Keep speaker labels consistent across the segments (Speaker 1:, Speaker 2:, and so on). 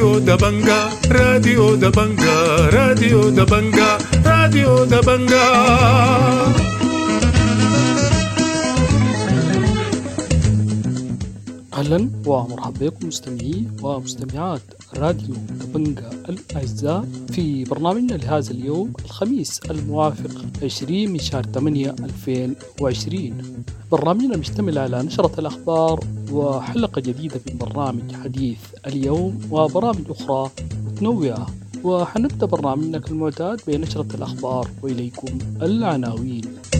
Speaker 1: راديو دبنجا راديو دبنجا راديو دبنجا راديو دبنجا.
Speaker 2: أهلا ومرحبا بكم مستمعي ومستمعات راديو دبنجا الأعزاء في برنامجنا لهذا اليوم الخميس الموافق 20 من شهر 8 2020. برنامجنا مشتمل على نشرة الأخبار وحلقة جديدة من برنامج حديث اليوم وبرامج أخرى متنوعة. وحنبدأ برنامجنا كالمعتاد بنشرة الأخبار وإليكم العناوين.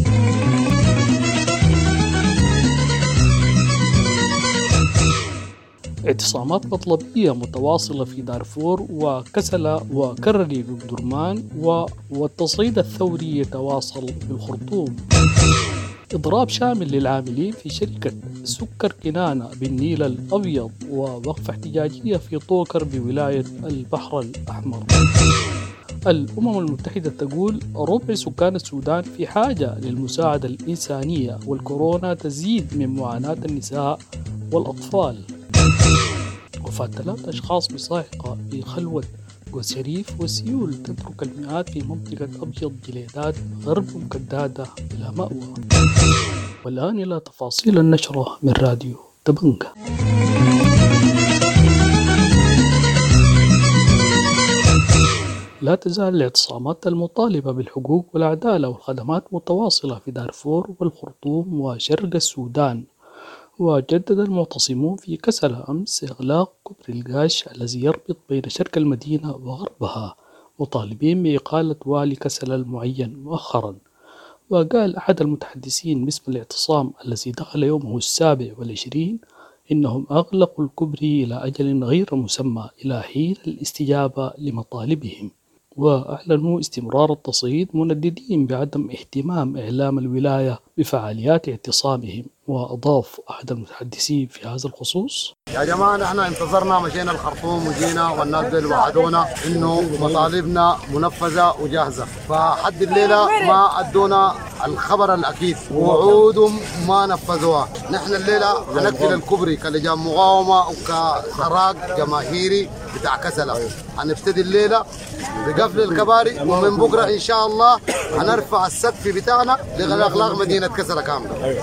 Speaker 2: اعتصامات مطلبية متواصلة في دارفور وكسلا وكرري بالدرمان والتصعيد الثوري يتواصل بالخرطوم. إضراب شامل للعاملين في شركة سكر كنانة بالنيل الأبيض ووقفة احتجاجية في طوكر بولاية البحر الأحمر. الأمم المتحدة تقول ربع سكان السودان في حاجة للمساعدة الإنسانية والكورونا تزيد من معاناة النساء والأطفال. وفاة 3 أشخاص بصاعقة في خلوة وشريف وسيول تترك المئات في منطقة أبيض جليدات غرب مكدادة بلا مأوى. والآن إلى تفاصيل النشرة من راديو دبنجا. لا تزال الاعتصامات المطالبة بالحقوق والعدالة والخدمات متواصلة في دارفور والخرطوم وشرق السودان. وجدد المعتصمون في كسلا أمس إغلاق كوبري القاش الذي يربط بين شرق المدينة وغربها مطالبين بإقالة والي كسلا المعين مؤخرا. وقال أحد المتحدثين باسم الاعتصام الذي دخل يومه 27 إنهم أغلقوا الكوبري إلى أجل غير مسمى إلى حين الاستجابة لمطالبهم. وأعلنوا استمرار التصعيد منددين بعدم اهتمام إعلام الولاية بفعاليات اعتصامهم. وأضاف أحد المتحدثين في هذا الخصوص:
Speaker 3: يا جماعة نحن انتظرنا مشينا الخرطوم وجينا والناس دول وعدونا إنه مطالبنا منفذة وجاهزة، فحد الليلة ما أدونا الخبر الأكيد ووعودهم ما نفذوها. نحن الليلة هنقفل الكوبري كلجان مقاومة وكخراج جماهيري بتاع كسلا. هنبتدي الليلة بقفل الكباري ومن بكرة إن شاء الله هنرفع السقف بتاعنا لإغلاق مدينة كسلا كاملة.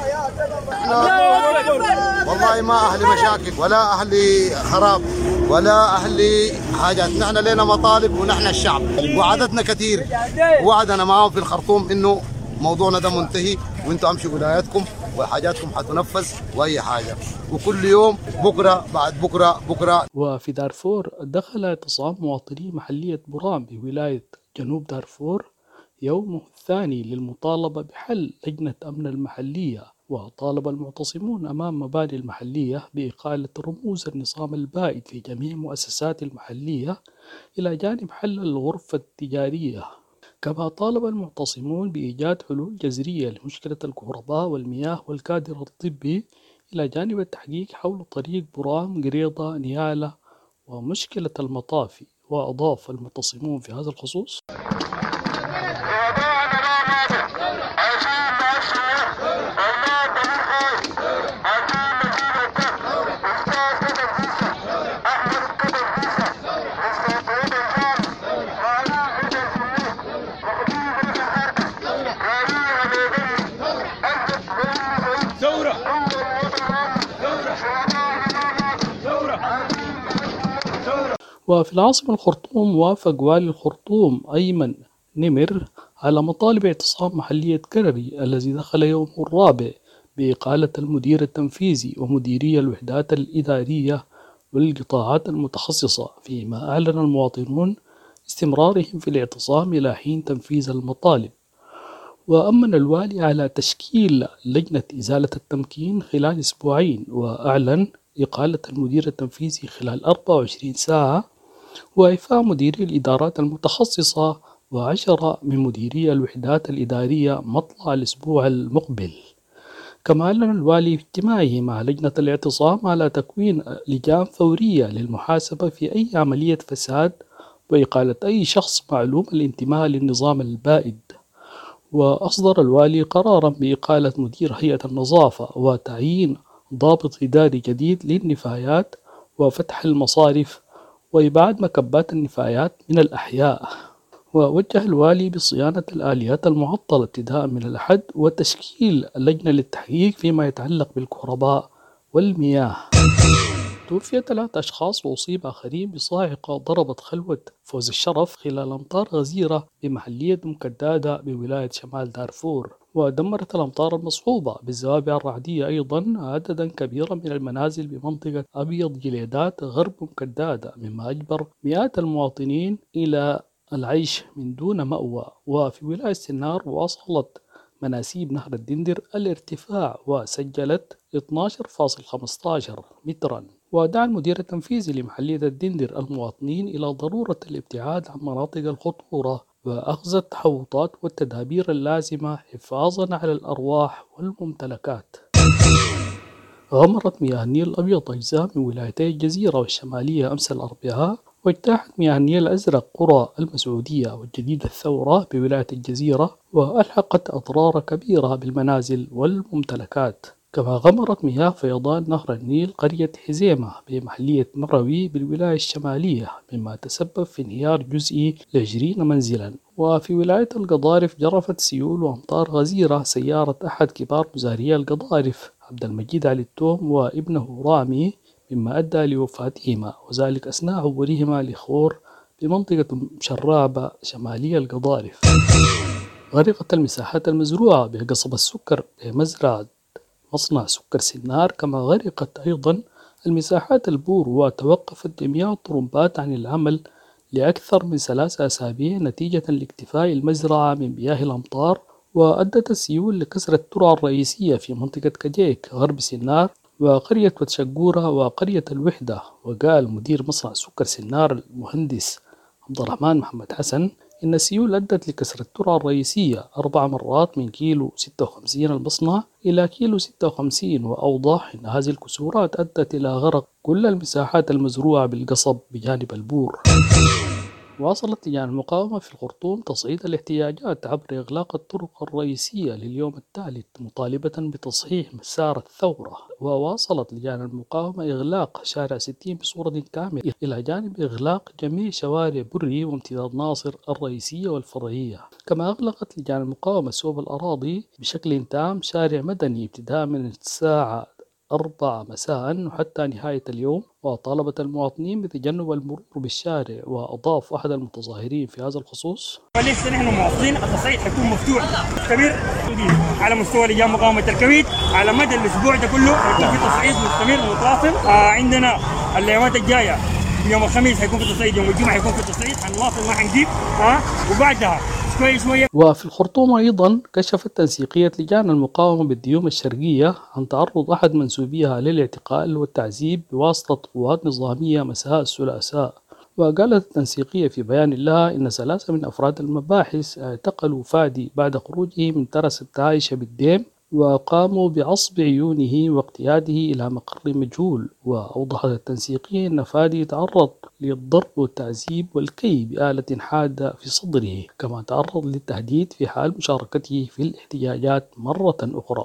Speaker 3: والله ما أهل مشاكل ولا أهل خراب ولا أهل حاجات، نحن لنا مطالب ونحن الشعب وعددنا كثير. وعدنا معهم في الخرطوم إنه موضوعنا ده منتهي وإنتوا أمشوا ولاياتكم وحاجاتكم حتنفذ وأي حاجة، وكل يوم بكرة بعد بكرة.
Speaker 2: وفي دارفور دخل اعتصام مواطني محلية برام بولاية جنوب دارفور يومه الثاني للمطالبة بحل لجنة أمن المحلية. وطالب المعتصمون أمام مباني المحلية بإقالة رموز النظام البائد في جميع مؤسسات المحلية إلى جانب حل الغرفة التجارية. كما طالب المعتصمون بإيجاد حلول جذرية لمشكلة الكهرباء والمياه والكادر الطبي إلى جانب التحقيق حول طريق برام قريضة نيالة ومشكلة المطافي. وأضاف المعتصمون في هذا الخصوص: وفي العاصمة الخرطوم وافق والي الخرطوم أيمن نمر على مطالب اعتصام محلية كرري الذي دخل يومه الرابع بإقالة المدير التنفيذي ومديري الوحدات الإدارية والقطاعات المتخصصة، فيما أعلن المواطنون استمرارهم في الاعتصام إلى حين تنفيذ المطالب. وأمن الوالي على تشكيل لجنة إزالة التمكين خلال 2 أسبوع، وأعلن إقالة المدير التنفيذي خلال 24 ساعة وإعفاء مديري الإدارات المتخصصة و10 من مديري الوحدات الإدارية مطلع الأسبوع المقبل. كما أعلن الوالي في اجتماعه مع لجنة الاعتصام على تكوين لجان فورية للمحاسبة في أي عملية فساد وإقالة أي شخص معلوم الانتماء للنظام البائد. وأصدر الوالي قرارا بإقالة مدير هيئة النظافة وتعيين ضابط إداري جديد للنفايات وفتح المصارف وإبعاد مكبات النفايات من الأحياء. ووجه الوالي بصيانة الآليات المعطلة ابتداء من الأحد وتشكيل لجنة للتحقيق فيما يتعلق بالكهرباء والمياه. توفي 3 أشخاص وأصيب آخرين بصاعقة ضربت خلوة فوز الشرف خلال أمطار غزيرة بمحلية مكدادة بولاية شمال دارفور. ودمرت الأمطار المصحوبة بالزوابع الرعدية أيضا عددا كبيرا من المنازل بمنطقة أبيض جليدات غرب مكدادة، مما أجبر مئات المواطنين إلى العيش من دون مأوى. وفي ولاية سنار واصلت مناسيب نهر الدندر الارتفاع وسجلت 12.15 مترا. ودعا المدير التنفيذي لمحلية الدندر المواطنين إلى ضرورة الابتعاد عن مناطق الخطورة وأخذ التحوطات والتدابير اللازمة حفاظا على الأرواح والممتلكات. غمرت مياه النيل الأبيض أجزاء من ولايتي الجزيرة والشمالية أمس الأربعاء، واجتاحت مياه النيل الأزرق قرى المسعودية والجديد الثورة بولاية الجزيرة، وألحقت أضرار كبيرة بالمنازل والممتلكات. كما غمرت مياه فيضان نهر النيل قرية حزيمة بمحلية مروي بالولاية الشمالية، مما تسبب في انهيار جزئي ل20 منزلا. وفي ولاية القضارف جرفت سيول وأمطار غزيرة سيارة أحد كبار مزارعي القضارف عبد المجيد علي التوم وابنه رامي، مما أدى لوفاتهما، وذلك أثناء عبورهما لخور بمنطقة شرابة شمالية القضارف. غرقت المساحات المزروعة بقصب السكر بمزرعة مصنع سكر سنار، كما غرقت أيضا المساحات البور، وتوقفت جميع الطرمبات عن العمل لأكثر من 3 أسابيع نتيجة لاكتفاء المزرعة من مياه الأمطار. وأدت السيول لكسر الترعة الرئيسية في منطقة كجيك غرب سنار وقرية وتشقورة وقرية الوحدة. وقال مدير مصنع سكر سنار المهندس عبد الرحمن محمد حسن إن السيول أدت لكسر الترعة الرئيسية 4 مرات من كيلو 56 المصنع إلى كيلو 56، وأوضح أن هذه الكسورات أدت إلى غرق كل المساحات المزروعة بالقصب بجانب البور. واصلت لجان المقاومة في الخرطوم تصعيد الاحتجاجات عبر إغلاق الطرق الرئيسية لليوم الثالث مطالبة بتصحيح مسار الثورة. وواصلت لجان المقاومة إغلاق شارع 60 بصورة كاملة إلى جانب إغلاق جميع شوارع بري وامتداد ناصر الرئيسية والفرعية. كما أغلقت لجان المقاومة سوب الأراضي بشكل تام شارع مدني ابتداء من الساعة 4 مساء وحتى نهاية اليوم، وطالبت المواطنين بتجنب المرور بالشارع. وأضاف أحد المتظاهرين في هذا الخصوص:
Speaker 4: لسه نحن مواصلين، التصعيد حيكون مفتوح كبير على مستوى لجان مقاومة الكويت على مدى الأسبوع ده كله، حيكون في تصعيد مستمر متواصل. عندنا الأيامات الجاية يوم الخميس حيكون في تصعيد، يوم الجمعة حيكون في تصعيد، حنواصل ما حنجيب وبعدها شوية.
Speaker 2: وفي الخرطوم أيضا كشفت تنسيقية لجان المقاومة بالديوم الشرقية عن تعرض أحد منسوبيها للاعتقال والتعذيب بواسطة قوات نظامية مساء الثلاثاء. وقالت التنسيقية في بيان لها إن 3 من أفراد المباحث اعتقلوا فادي بعد خروجه من ترس التعايشة بالديم، وقاموا بعصب عيونه واقتياده إلى مقر مجهول. وأوضحت التنسيقية أن فادي تعرض للضرب والتعذيب والكي بآلة حادة في صدره، كما تعرض للتهديد في حال مشاركته في الاحتجاجات مرة أخرى.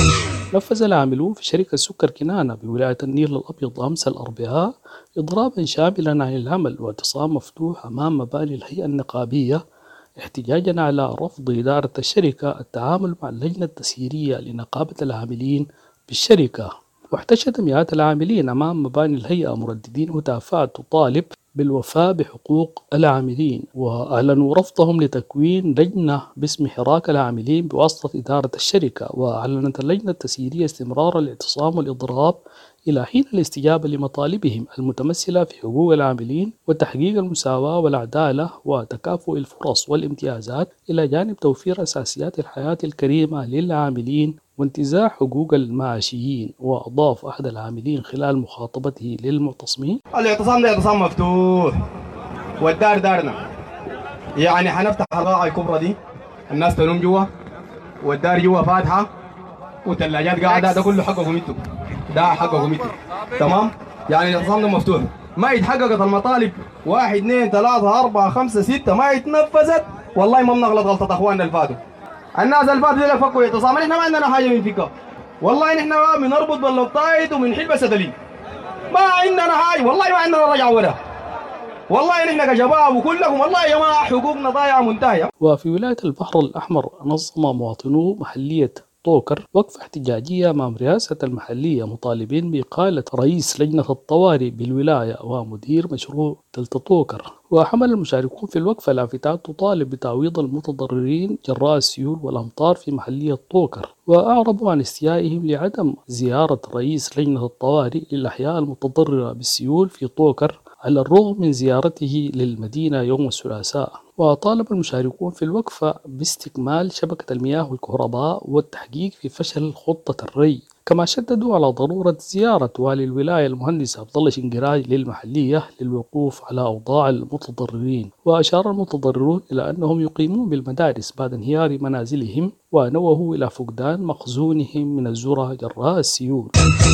Speaker 2: نفذ العاملون في شركة سكر كنانة بولاية النيل الأبيض أمس الأربعاء إضرابا شاملا عن العمل واعتصام مفتوح أمام مباني الهيئة النقابية، احتجاجا على رفض إدارة الشركة التعامل مع اللجنة التسييرية لنقابة العاملين بالشركة. واحتشد مئات العاملين أمام مباني الهيئة مرددين هتافات تطالب بالوفاء بحقوق العاملين، وأعلنوا رفضهم لتكوين لجنة باسم حراك العاملين بواسطة إدارة الشركة. وأعلنت اللجنة التسييرية استمرار الاعتصام والإضراب إلى حين الاستجابة لمطالبهم المتمثلة في حقوق العاملين وتحقيق المساواة والعدالة وتكافؤ الفرص والامتيازات، إلى جانب توفير أساسيات الحياة الكريمة للعاملين وانتزاع حقوق المعاشيين. وأضاف أحد العاملين خلال مخاطبته للمعتصمين:
Speaker 5: الاعتصام ده اعتصام مفتوح والدار دارنا، يعني حنفتح القاعة الكبرى دي الناس تنوم جوا والدار جوا فاتحة وثلاجات قاعدة، ده كله حقكم انتوا، ده حقكم انتوا، تمام؟ يعني الاعتصام ده مفتوح، ما يتحققت المطالب 1 2 3 4 5 6 ما يتنفذت، والله ما بنغلط غلطة اخواننا اللي فاتوا. الناس اللي فاتوا دول فكوا اعتصام، احنا ما عندنا حاجة من فكها، والله نحن بنربط باللوطايد وبنحل بسدلين، ما عندنا حاجة، والله ما عندنا رجعة ولا والله نحن كشباب وكلكم والله يا جماعة حقوقنا ضايعة منتهية.
Speaker 2: وفي ولاية البحر الأحمر نظم مواطنو محلية طوكر وقفة احتجاجية أمام رئاسة المحلية مطالبين بإقالة رئيس لجنة الطوارئ بالولاية ومدير مشروع دلتا طوكر. وحمل المشاركون في الوقفة لافتات تطالب بتعويض المتضررين جراء السيول والأمطار في محلية طوكر، وأعربوا عن استيائهم لعدم زيارة رئيس لجنة الطوارئ للأحياء المتضررة بالسيول في طوكر على الرغم من زيارته للمدينة يوم الثلاثاء. وطالب المشاركون في الوقفة باستكمال شبكة المياه والكهرباء والتحقيق في فشل خطة الري، كما شددوا على ضرورة زيارة والي الولاية المهندس عبد الله شنقراي للمحلية للوقوف على أوضاع المتضررين. وأشار المتضررون إلى أنهم يقيمون بالمدارس بعد انهيار منازلهم، ونوهوا إلى فقدان مخزونهم من الذرة جراء السيول.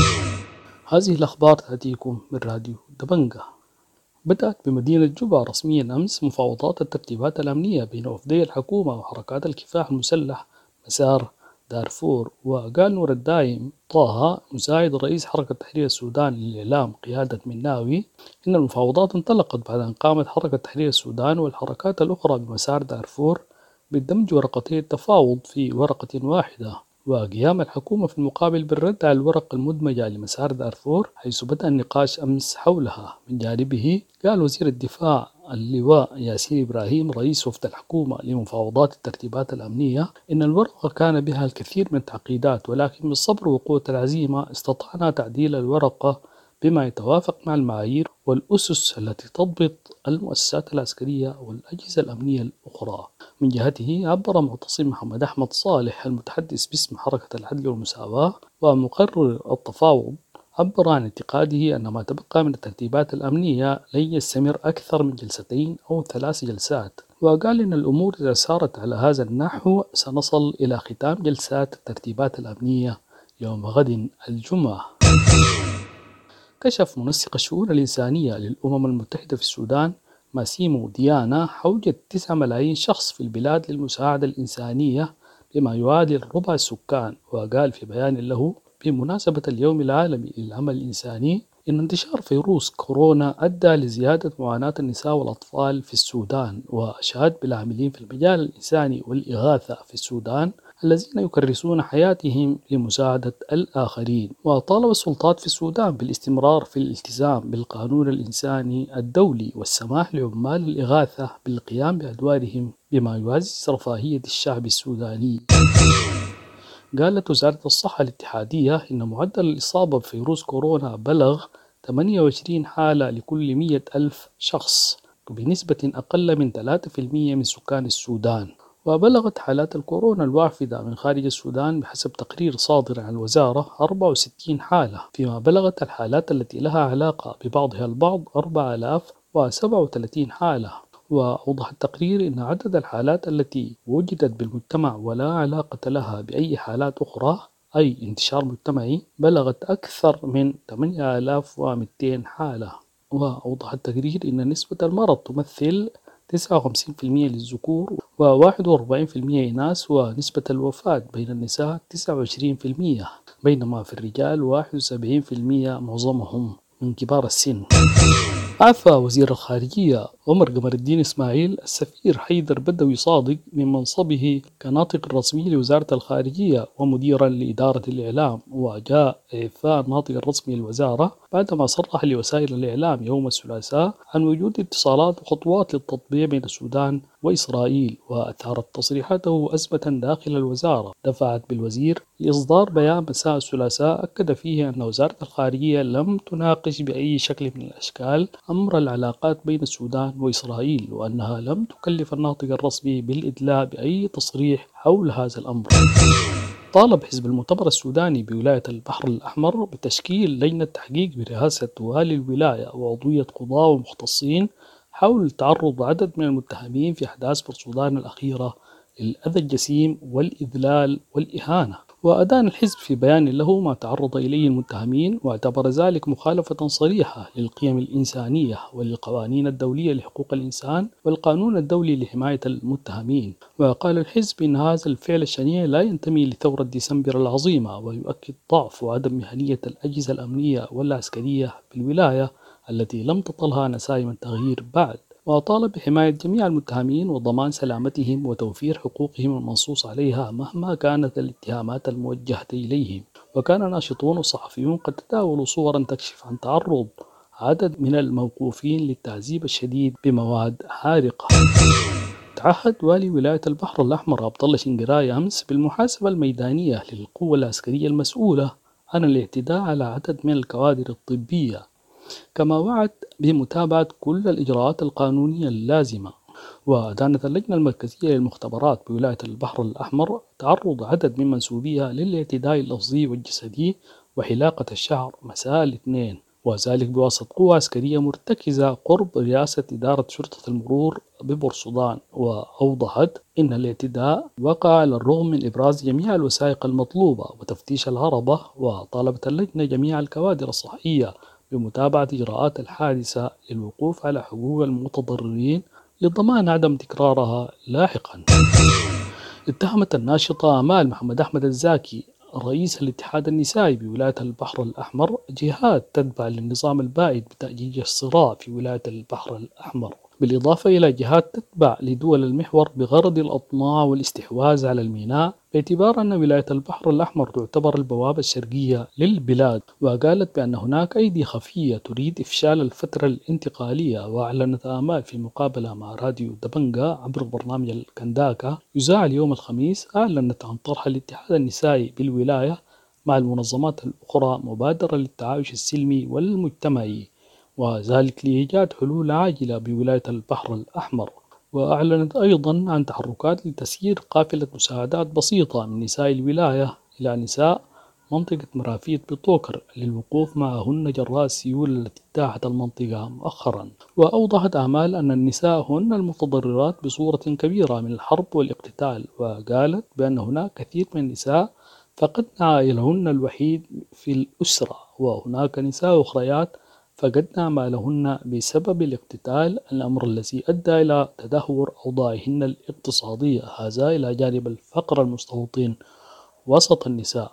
Speaker 2: هذه الأخبار تأتيكم من راديو دبنجة. بدأت بمدينة جوبا رسميا أمس مفاوضات الترتيبات الأمنية بين وفدي الحكومة وحركات الكفاح المسلح مسار دارفور. وقال نور الدايم طه مساعد رئيس حركة تحرير السودان للإعلام قيادة مناوي إن المفاوضات انطلقت بعد أن قامت حركة تحرير السودان والحركات الأخرى بمسار دارفور بدمج ورقتي التفاوض في ورقة واحدة، وقيام الحكومة في المقابل بالرد على الورقة المدمجة لمسار دارفور حيث بدأ النقاش أمس حولها. من جانبه قال وزير الدفاع اللواء ياسين إبراهيم رئيس وفد الحكومة لمفاوضات الترتيبات الأمنية إن الورقة كان بها الكثير من التعقيدات، ولكن بالصبر وقوة العزيمة استطعنا تعديل الورقة بما يتوافق مع المعايير والأسس التي تضبط المؤسسات العسكرية والأجهزة الأمنية الأخرى. من جهته عبر معتصم محمد أحمد صالح المتحدث باسم حركة العدل والمساواة ومقرر التفاوض، عبر عن اعتقاده أن ما تبقى من الترتيبات الأمنية لن يستمر أكثر من جلستين أو 3 جلسات، وقال إن الأمور إذا سارت على هذا النحو سنصل إلى ختام جلسات الترتيبات الأمنية يوم غد الجمعة. كشف منسق الشؤون الإنسانية للأمم المتحدة في السودان ماسيمو ديانا حوجة 9 ملايين شخص في البلاد للمساعدة الإنسانية بما يعادل ربع السكان. وقال في بيان له بمناسبة اليوم العالمي للعمل الإنساني إن انتشار فيروس كورونا أدى لزيادة معاناة النساء والأطفال في السودان، وأشاد بالعاملين في المجال الإنساني والإغاثة في السودان الذين يكرسون حياتهم لمساعدة الآخرين. وطالب السلطات في السودان بالاستمرار في الالتزام بالقانون الإنساني الدولي والسماح لعمال الإغاثة بالقيام بأدوارهم بما يعزز رفاهية الشعب السوداني. قالت وزارة الصحة الاتحادية إن معدل الإصابة بفيروس كورونا بلغ 28 حالة لكل 100,000 شخص بنسبة أقل من 3% من سكان السودان. وبلغت حالات الكورونا الوافدة من خارج السودان بحسب تقرير صادر عن الوزارة 64 حالة، فيما بلغت الحالات التي لها علاقة ببعضها البعض 4037 حالة. وأوضح التقرير أن عدد الحالات التي وجدت بالمجتمع ولا علاقة لها بأي حالات أخرى أي انتشار مجتمعي بلغت أكثر من 8200 حالة. وأوضح التقرير أن نسبة المرض تمثل 59% للذكور و41% إناث، ونسبة الوفاة بين النساء 29%، بينما في الرجال 71% معظمهم من كبار السن. عفى وزير الخارجية عمر قمر الدين إسماعيل السفير حيدر بدوي صادق من منصبه كناطق الرسمي لوزارة الخارجية ومديرا لإدارة الإعلام، وجاء إعفاء الناطق الرسمي للوزارة بعدما صرح لوسائل الإعلام يوم الثلاثاء عن وجود اتصالات وخطوات للتطبيع بين السودان وإسرائيل. وأثارت تصريحاته أزمة داخل الوزارة دفعت بالوزير لإصدار بيان مساء الثلاثاء أكد فيه أن وزارة الخارجية لم تناقش بأي شكل من الأشكال أمر العلاقات بين السودان وإسرائيل، وأنها لم تكلف الناطق الرسمي بالإدلاء بأي تصريح حول هذا الأمر. طالب حزب المؤتمر السوداني بولاية البحر الأحمر بتشكيل لجنة تحقيق برئاسة والي الولاية وعضوية قضاة ومختصين حول تعرض عدد من المتهمين في أحداث السودان الأخيرة للأذى الجسيم والإذلال والإهانة. وأدان الحزب في بيان له ما تعرض إليه المتهمين، واعتبر ذلك مخالفة صريحة للقيم الإنسانية وللقوانين الدولية لحقوق الإنسان والقانون الدولي لحماية المتهمين. وقال الحزب إن هذا الفعل الشنيع لا ينتمي لثورة ديسمبر العظيمة، ويؤكد ضعف وعدم مهنية الأجهزة الأمنية والعسكرية بالولاية التي لم تطلها نسائم التغيير بعد، وطالب بحماية جميع المتهمين وضمان سلامتهم وتوفير حقوقهم المنصوص عليها مهما كانت الاتهامات الموجهة إليهم. وكان ناشطون وصحفيون قد تداولوا صورا تكشف عن تعرض عدد من الموقوفين للتعذيب الشديد بمواد حارقة. تعهد والي ولاية البحر الأحمر عبد الله شنقراي أمس بالمحاسبة الميدانية للقوة العسكرية المسؤولة عن الاعتداء على عدد من الكوادر الطبية، كما وعد بمتابعة كل الإجراءات القانونية اللازمة. ودانت اللجنة المركزية للمختبرات بولاية البحر الأحمر تعرض عدد من منسوبيها للاعتداء اللفظي والجسدي وحلاقة الشعر مساء الاثنين، وذلك بواسطة قوة عسكرية مرتكزة قرب رئاسة إدارة شرطة المرور ببورسودان. وأوضحت إن الاعتداء وقع على الرغم من إبراز جميع الوثائق المطلوبة وتفتيش العربة. وطالبت اللجنة جميع الكوادر الصحية بمتابعة إجراءات الحادثة للوقوف على حقوق المتضررين لضمان عدم تكرارها لاحقا. اتهمت الناشطة آمال محمد أحمد الزاكي رئيس الاتحاد النسائي بولاية البحر الأحمر جهات تتبع للنظام البائد بتأجيج الصراع في ولاية البحر الأحمر، بالإضافة إلى جهات تتبع لدول المحور بغرض الأطماع والاستحواذ على الميناء، باعتبار أن ولاية البحر الأحمر تعتبر البوابة الشرقية للبلاد. وقالت بأن هناك أيدي خفية تريد إفشال الفترة الانتقالية. وأعلنت آمال في مقابلة مع راديو دبنجا عبر برنامج الكنداكا يذاع اليوم الخميس، أعلنت عن طرح الاتحاد النسائي بالولاية مع المنظمات الأخرى مبادرة للتعايش السلمي والمجتمعي، وذلك لإيجاد حلول عاجلة بولاية البحر الأحمر. وأعلنت أيضا عن تحركات لتسيير قافلة مساعدات بسيطة من نساء الولاية إلى نساء منطقة مرافيد بطوكر للوقوف معهن جراء السيول التي اجتاحت المنطقة مؤخرا. وأوضحت آمال أن النساء هن المتضررات بصورة كبيرة من الحرب والاقتتال، وقالت بأن هناك كثير من النساء فقدن عائلهن الوحيد في الأسرة، وهناك نساء أخريات فقدن أعمالهن بسبب الاقتتال، الأمر الذي أدى إلى تدهور أوضاعهن الاقتصادية، هذا إلى جانب الفقر المستوطن وسط النساء.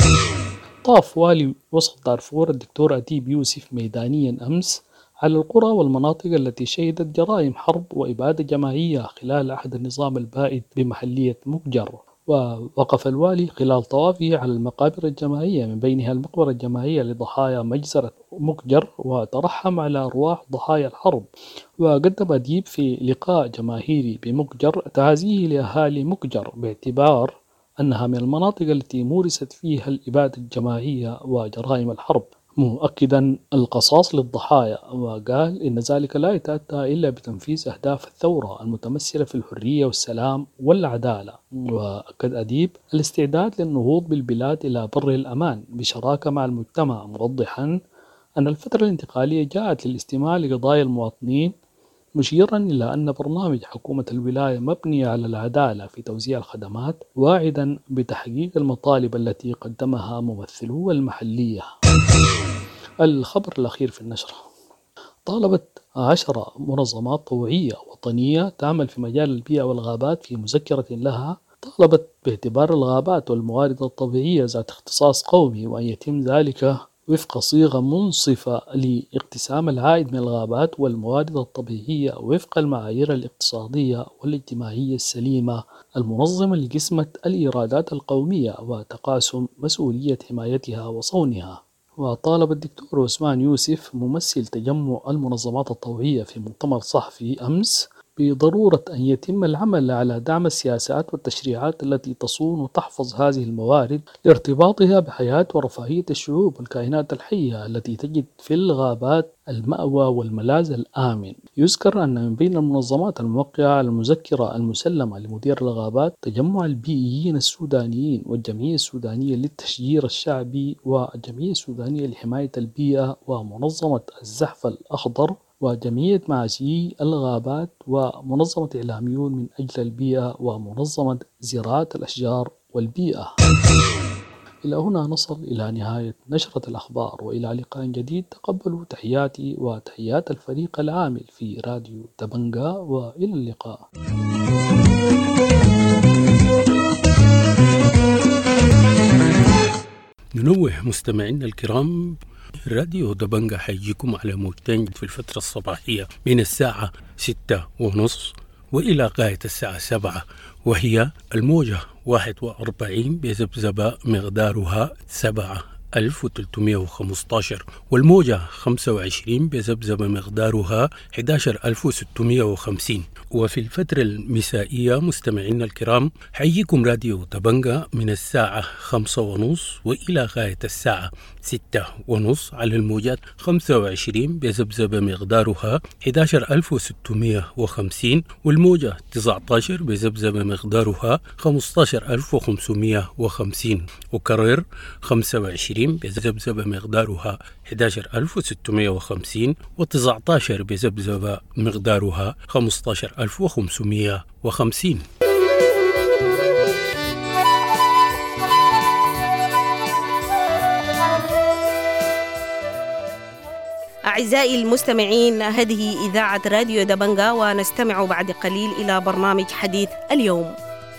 Speaker 2: طاف والي وسط دارفور الدكتور أديب يوسف ميدانيا أمس على القرى والمناطق التي شهدت جرائم حرب وإبادة جماعية خلال عهد النظام البائد بمحلية مكجر. ووقف الوالي خلال طوافه على المقابر الجماعية من بينها المقبرة الجماعية لضحايا مجزرة مكجر، وترحم على أرواح ضحايا الحرب. وقدم أديب في لقاء جماهيري بمكجر تعازيه لأهالي مكجر باعتبار أنها من المناطق التي مورست فيها الإبادة الجماعية وجرائم الحرب، مؤكدا القصاص للضحايا. وقال إن ذلك لا يتأتى إلا بتنفيذ أهداف الثورة المتمثلة في الحرية والسلام والعدالة. وأكد أديب الاستعداد للنهوض بالبلاد إلى بر الأمان بشراكة مع المجتمع، موضحا أن الفترة الانتقالية جاءت للاستماع لقضايا المواطنين، مشيرا إلى أن برنامج حكومة الولاية مبني على العدالة في توزيع الخدمات، واعدا بتحقيق المطالب التي قدمها ممثلو المحلية. الخبر الأخير في النشرة: طالبت 10 منظمات طوعية وطنية تعمل في مجال البيئة والغابات في مذكرة لها، طالبت باعتبار الغابات والموارد الطبيعية ذات اختصاص قومي، وأن يتم ذلك وفق صيغة منصفة لاقتسام العائد من الغابات والموارد الطبيعية وفق المعايير الاقتصادية والاجتماعية السليمة المنظمة لقسمة الإيرادات القومية وتقاسم مسؤولية حمايتها وصونها. وطالب الدكتور عثمان يوسف ممثل تجمع المنظمات الطوعية في مؤتمر صحفي أمس بضرورة أن يتم العمل على دعم السياسات والتشريعات التي تصون وتحفظ هذه الموارد لارتباطها بحياة ورفاهية الشعوب والكائنات الحية التي تجد في الغابات المأوى والملاذ الآمن. يذكر أن من بين المنظمات الموقعة على المذكرة المسلمة لمدير الغابات تجمع البيئيين السودانيين والجمعية السودانية للتشجير الشعبي والجمعية السودانية لحماية البيئة ومنظمة الزحف الأخضر وجمعية معاشي الغابات ومنظمة إعلاميون من أجل البيئة ومنظمة زراعة الأشجار والبيئة. إلى هنا نصل إلى نهاية نشرة الأخبار، وإلى لقاء جديد. تقبلوا تحياتي وتحيات الفريق العامل في راديو دبنجا، وإلى اللقاء.
Speaker 1: ننوه مستمعينا الكرام راديو دبنجة حيجيكم على موجتين في الفترة الصباحية من الساعة 6:30 وإلى غاية الساعة 7، وهي الموجة 41 بذبذبة مقدارها 7315، والموجة 25 بذبذبة مقدارها 11650. وفي الفترة المسائية مستمعينا الكرام حييكم راديو دبنجة من الساعة 5:30 وإلى غاية الساعة 6:30 على الموجات 25 بذبذبة مقدارها 11650، والموجة 19 بذبذبة مقدارها 15550، وكرر 25 بذبذبة مقدارها 11650 و19 بذبذبة مقدارها 15550.
Speaker 6: أعزائي المستمعين، هذه إذاعة راديو دبنجة، ونستمع بعد قليل إلى برنامج حديث اليوم.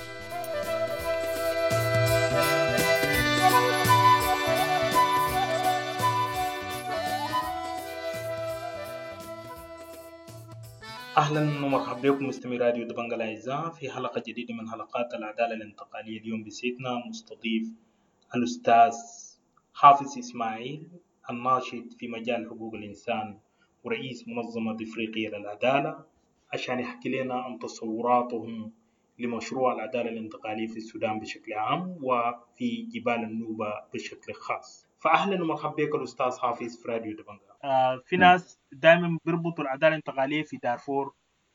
Speaker 7: أهلا ومرحبا بكم مستمعي راديو دبنجة الأعزاء في حلقة جديدة من حلقات العدالة الانتقالية. اليوم بسيتنا مستضيف الأستاذ حافظ إسماعيل، الناشط في مجال حقوق الإنسان ورئيس منظمة إفريقيا للعدالة، عشان يحكي لنا عن تصوراتهم لمشروع العدالة الانتقالية في السودان بشكل عام وفي جبال النوبة بشكل خاص. فأهلا ومرحبا بك الأستاذ حافظ في راديو دبنجة. في ناس دائما بيربطوا العدالة الانتقالية في دارفور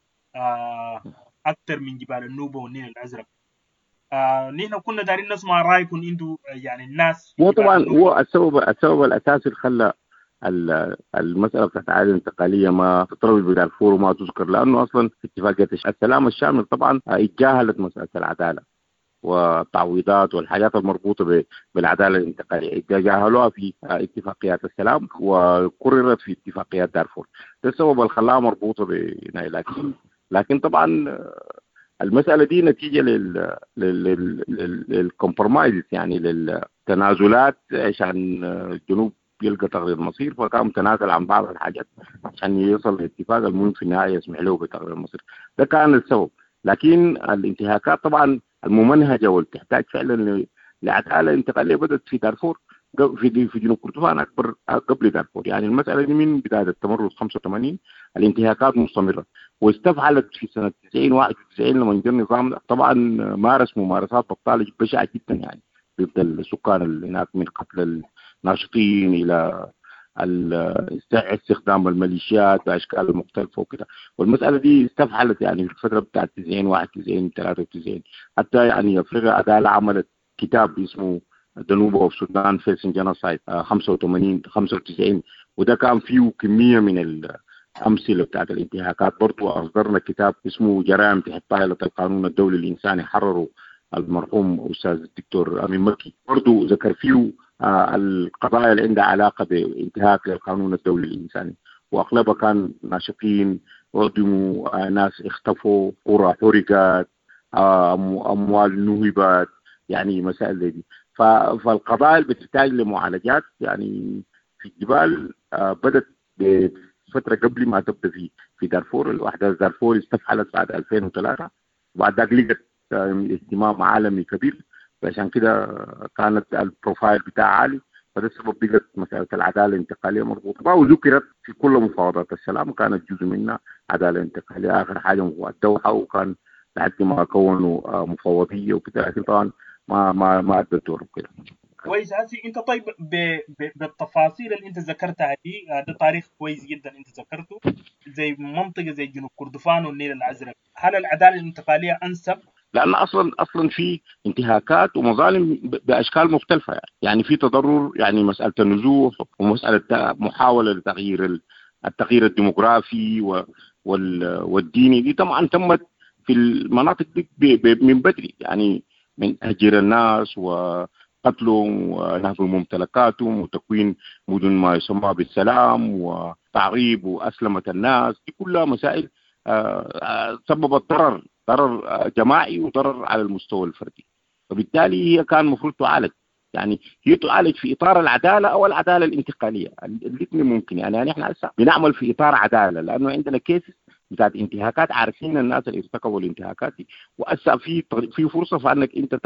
Speaker 7: أكثر من جبال النوبة والنيل الأزرق. نحن كنا دارين نسمع رأيكم انتوا يعني الناس.
Speaker 8: هو طبعا هو السبب الأساسي اللي خلى المسألة بتاعت العدالة الانتقالية ما تتروج بدارفور وما تذكر، لأنه أصلا اتفاقية السلام الشامل طبعا اتجاهلت مسألة العدالة والتعويضات والحاجات المربوطة بالعدالة الانتقالية، تجاهلوها في اتفاقيات السلام وقررت في اتفاقيات دارفور. ده السبب اللي خلاها مربوطة بنايل. لكن طبعا المسألة دي نتيجة للكمبرومايز، يعني للتنازلات عشان الجنوب يلقى تغيير مصير، فكان متنازل عن بعض الحاجات عشان يوصل لاتفاق المهم في النهاية يسمح له بتغيير المصير. ده كان السبب. لكن الانتهاكات طبعا الممنهجة والتحتاج فعلا لعدالة انتقالية بدأت في دارفور، في جنوب كردفان أكبر قبل دارفور. يعني المسألة دي من بداية التمرد 85 الانتهاكات مستمرة، واستفعلت في سنة 91 لما جاء النظام طبعا مارس ممارسات بطالة بشعة جدا، يعني ضد السكان اللي هناك، من قتل الناشطين إلى استخدام الميليشيات بأشكال مختلفة وكده. والمسألة دي استفعلت يعني في الفترة بتاعت 90 91 93. حتى يعني أفريقيا عدالة عملت كتاب اسمه دنوبة اوف سودان فيسن جينوسايد 95 وده كان فيه كمية من الأمثلة بتاعت الانتهاكات. برضو أصدرنا كتاب اسمه جرائم تحت طائلة القانون الدولي الإنساني، حرره المرحوم أستاذ الدكتور أمين مكي، برضو ذكر فيه القضايا اللي عندها علاقة بانتهاك للقانون الدولي الإنساني، وأغلبها كان ناشطين وقدموا، ناس اختفوا، قرى حرقت، أموال نهبت، يعني مسائل دي. فالقضايا اللي بتحتاج لمعالجات يعني في الجبال بدأت بفترة قبل ما تبدأ في دارفور. الأحداث دارفور استفحلت بعد 2003، وبعد ذلك لقت اهتمام عالمي كبير، عشان كده كانت البروفايل بتاع عالي. فده السبب بقت مسألة العدالة الانتقالية مربوطة وذكرت في كل مفاوضات السلام، وكانت جزء منها عدالة انتقالية. آخر حاجة الدوحة، وكان لحد ما كونوا مفوضية وكده، لكن طبعا ما أدت دور كده.
Speaker 7: كويس. انت طيب بالتفاصيل اللي انت ذكرتها دي، ده تاريخ كويس جدا انت ذكرته، زي منطقه زي جنوب كردفان والنيل الازرق. هل العداله الانتقاليه انسب؟
Speaker 8: لان اصلا في انتهاكات ومظالم باشكال مختلفه، يعني في تضرر، يعني مساله النزوح ومساله محاوله لتغيير التغيير الديموغرافي والديني، دي طبعا تمت في المناطق دي من بدري، يعني من هجر الناس وقتلهم ونهب ممتلكاتهم وتكوين مدن ما يسمى بالسلام وتعريب وأسلمة الناس. دي كلها مسائل سببت ضرر جماعي وضرر على المستوى الفردي، وبالتالي هي كان المفروض تعالج. يعني هي تعالج في اطار العداله او العداله الانتقاليه، الاثنين ممكن. يعني احنا هسه بنعمل في اطار عداله لانه عندنا كيسز بتاعت انتهاكات، عارفين الناس اللي ارتكبوا الانتهاكات دي، وهسه في فرصه في انك انت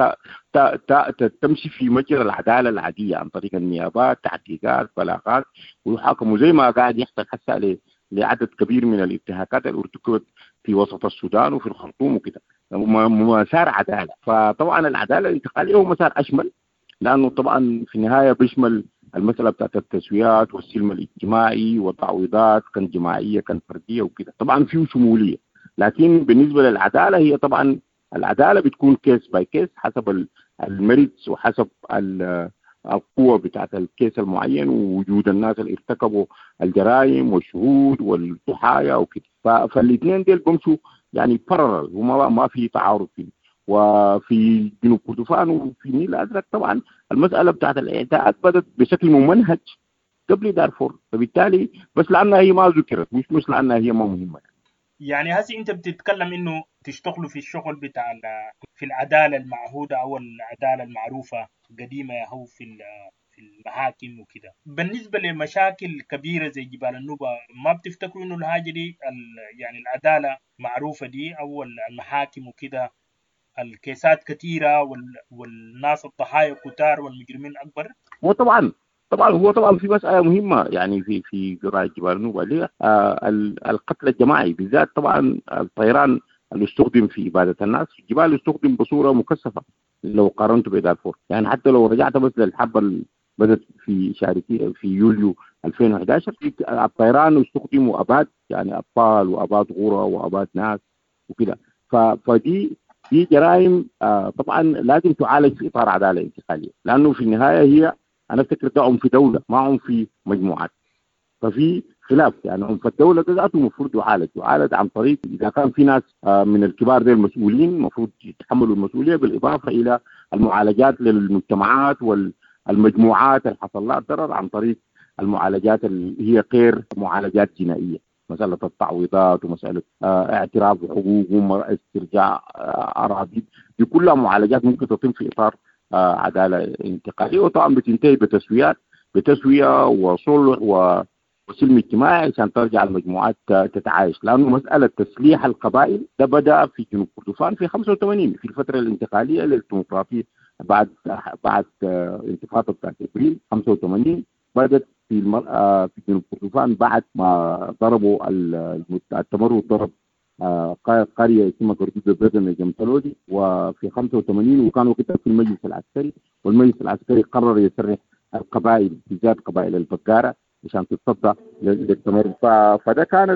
Speaker 8: تمشي في مجرى العداله العاديه عن طريق النيابات، تحقيقات، بلاغات، ويحاكموا زي ما قاعد يحصل هسه لعدد كبير من الانتهاكات اللي ارتكبت في وسط السودان وفي الخرطوم وكده، مسار عداله. فطبعا العداله الانتقاليه هو مسار اشمل، لانه طبعا في النهايه بيشمل المساله بتاعت التسويات والسلم الاجتماعي والتعويضات، كان جماعيه كان فرديه وكده، طبعا فيه شموليه. لكن بالنسبه للعداله هي طبعا العداله بتكون كيس باي كيس حسب الميريتس وحسب القوه بتاعت الكيس المعين ووجود الناس اللي ارتكبوا الجرائم والشهود والضحايا وكده. فالاثنين دول بمشوا يعني بارلل وما ما في تعارض فيه. وفي جنوب كردفان وفي النيل الازرق طبعا المساله بتاعت الاعداد بدات بشكل ممنهج قبل دارفور، فبالتالي بس لانها هي ما ذكرت، مش لانها هي ما مهمه.
Speaker 7: يعني هسي انت بتتكلم انه تشتغلوا في الشغل بتاع في العداله المعهوده او العداله المعروفه قديمه هو في المحاكم وكده. بالنسبه لمشاكل كبيره زي جبال النوبه، ما بتفتكروا انه الحاجه دي يعني العداله معروفه دي او المحاكم وكده الكيسات كثيره والناس الضحايا كتار والمجرمين اكبر؟
Speaker 8: هو طبعا في مسألة مهمة يعني في قضايا جبال النوبة اللي هي القتل الجماعي بالذات. طبعا الطيران اللي استخدم في إبادة الناس في الجبال استخدم بصورة مكثفة لو قارنته بدارفور. يعني حتى لو رجعت بس للحرب اللي بدأت في يوليو 2011 الطيران استخدم وأباد يعني أطفال وأباد غرة وأباد ناس وكده. فدي جرائم طبعا لازم تعالج في إطار عدالة انتقالية، لأنه في النهاية هي أنا أفتكر ده عنف دولة ما عنف في مجموعات، ففي خلاف. يعني عنف الدولة ده ذاته المفروض يعالج عن طريق إذا كان في ناس من الكبار دي المسؤولين المفروض يتحملوا المسؤولية، بالإضافة إلى المعالجات للمجتمعات والمجموعات اللي حصل لها ضرر عن طريق المعالجات اللي هي غير معالجات جنائية، مسألة التعويضات ومسألة اعتراف بحقوقهم واسترجاع أراضي، دي كلها معالجات ممكن تتم في إطار عدالة انتقالية، وطبعا بتنتهي بتسوية وصلح وسلم اجتماعي عشان ترجع المجموعات تتعايش. لأنه مسألة تسليح القبائل ده بدأ في جنوب كردفان في 85 في الفترة الانتقالية للديمقراطية بعد انتفاضة بتاعت ابريل 85 بدأت في جنوب كردفان بعد ما ضربوا التمرد ضرب قرية اسمها كردوبة بدن جمتلودي وفي 85 وكانوا كتاب في المجلس العسكري، والمجلس العسكري قرر يسرح القبائل بالذات قبائل البقارة عشان تتصدى للتمرد. فده كان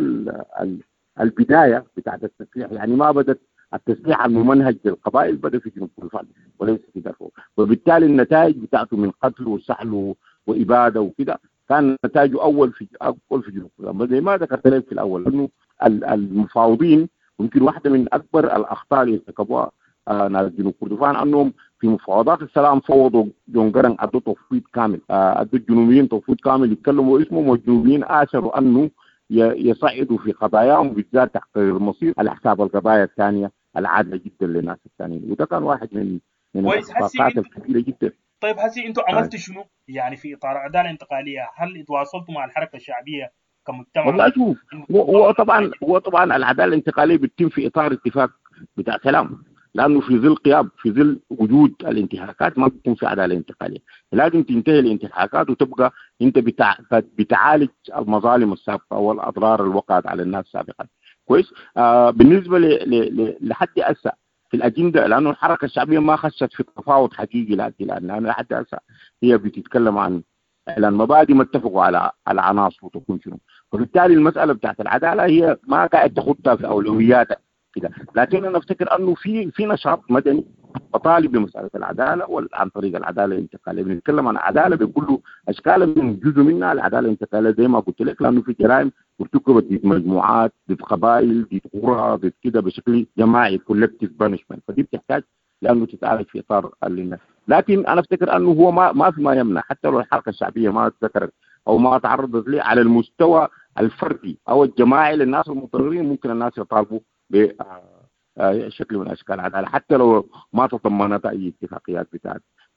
Speaker 8: البداية بتاعت التسليح. يعني ما بدأت التسليح الممنهج للقبائل بدأ في جنوب كردفان وليس في دارفور، وبالتالي النتائج بتاعته من قتل وسحل وإبادة وكده كان نتائجه أول في جنوب كردفان. لماذا ذكرت لك في الأول؟ لأنه المفاوضين يمكن واحدة من أكبر الأخطاء اللي ارتكبوها ناس جنوب كردفان أنهم في مفاوضات السلام فوضوا جونجرن أدوا تفويض كامل، أدوا الجنوبيين تفويض كامل يتكلموا اسمهم، والجنوبيين آثروا أنه يصعدوا في قضاياهم بالذات تحقيق المصير على حساب القضايا الثانية العادلة جدا للناس الثانيين، وده كان واحد من الأخطاءات الكبيرة جدا.
Speaker 7: طيب هسي أنتوا عملتوا شنو يعني في إطار عدالة انتقالية؟ هل تواصلتوا مع الحركة الشعبية كمجتمع؟
Speaker 8: والله شوف، هو طبعا العداله الانتقاليه بتتم في اطار اتفاق بتاع سلام، لانه في ظل وجود الانتهاكات ما بتكون في عداله انتقاليه. لازم تنتهي الانتهاكات وتبقى انت بتعالج المظالم السابقه والاضرار اللي وقعت على الناس سابقا. كويس. بالنسبه لحد هسه في الاجنده، لانه الحركه الشعبيه ما خشت في تفاوض حقيقي لان لحد هسه هي بتتكلم عن اعلان مبادئ ما اتفقوا على عناصر وتكون شنو، وبالتالي المساله بتاعت العداله هي ما قاعد تاخدها في اولوياتها كده. لكن انا افتكر انه في نشاط مدني وطالب بمساله العداله عن طريق العداله الانتقاليه. بنتكلم عن عداله بكل اشكالها، من جزء منها العداله الانتقاليه زي ما قلت لك، لانه في جرائم ارتكبت ضد مجموعات ضد قبائل ضد قرى ضد كده بشكل جماعي كولكتيف بانشمنت، فدي بتحتاج لانه تتعالج في اطار الناس. لكن انا افتكر انه هو ما في ما يمنع حتى لو الحركه الشعبيه ما ذكرت او ما تعرضت ليه على المستوى الفردي او الجماعي للناس المضطرين، ممكن الناس يطالبوا بشكل من اشكال العداله حتى لو ما تضمنت اي اتفاقيات بتاعت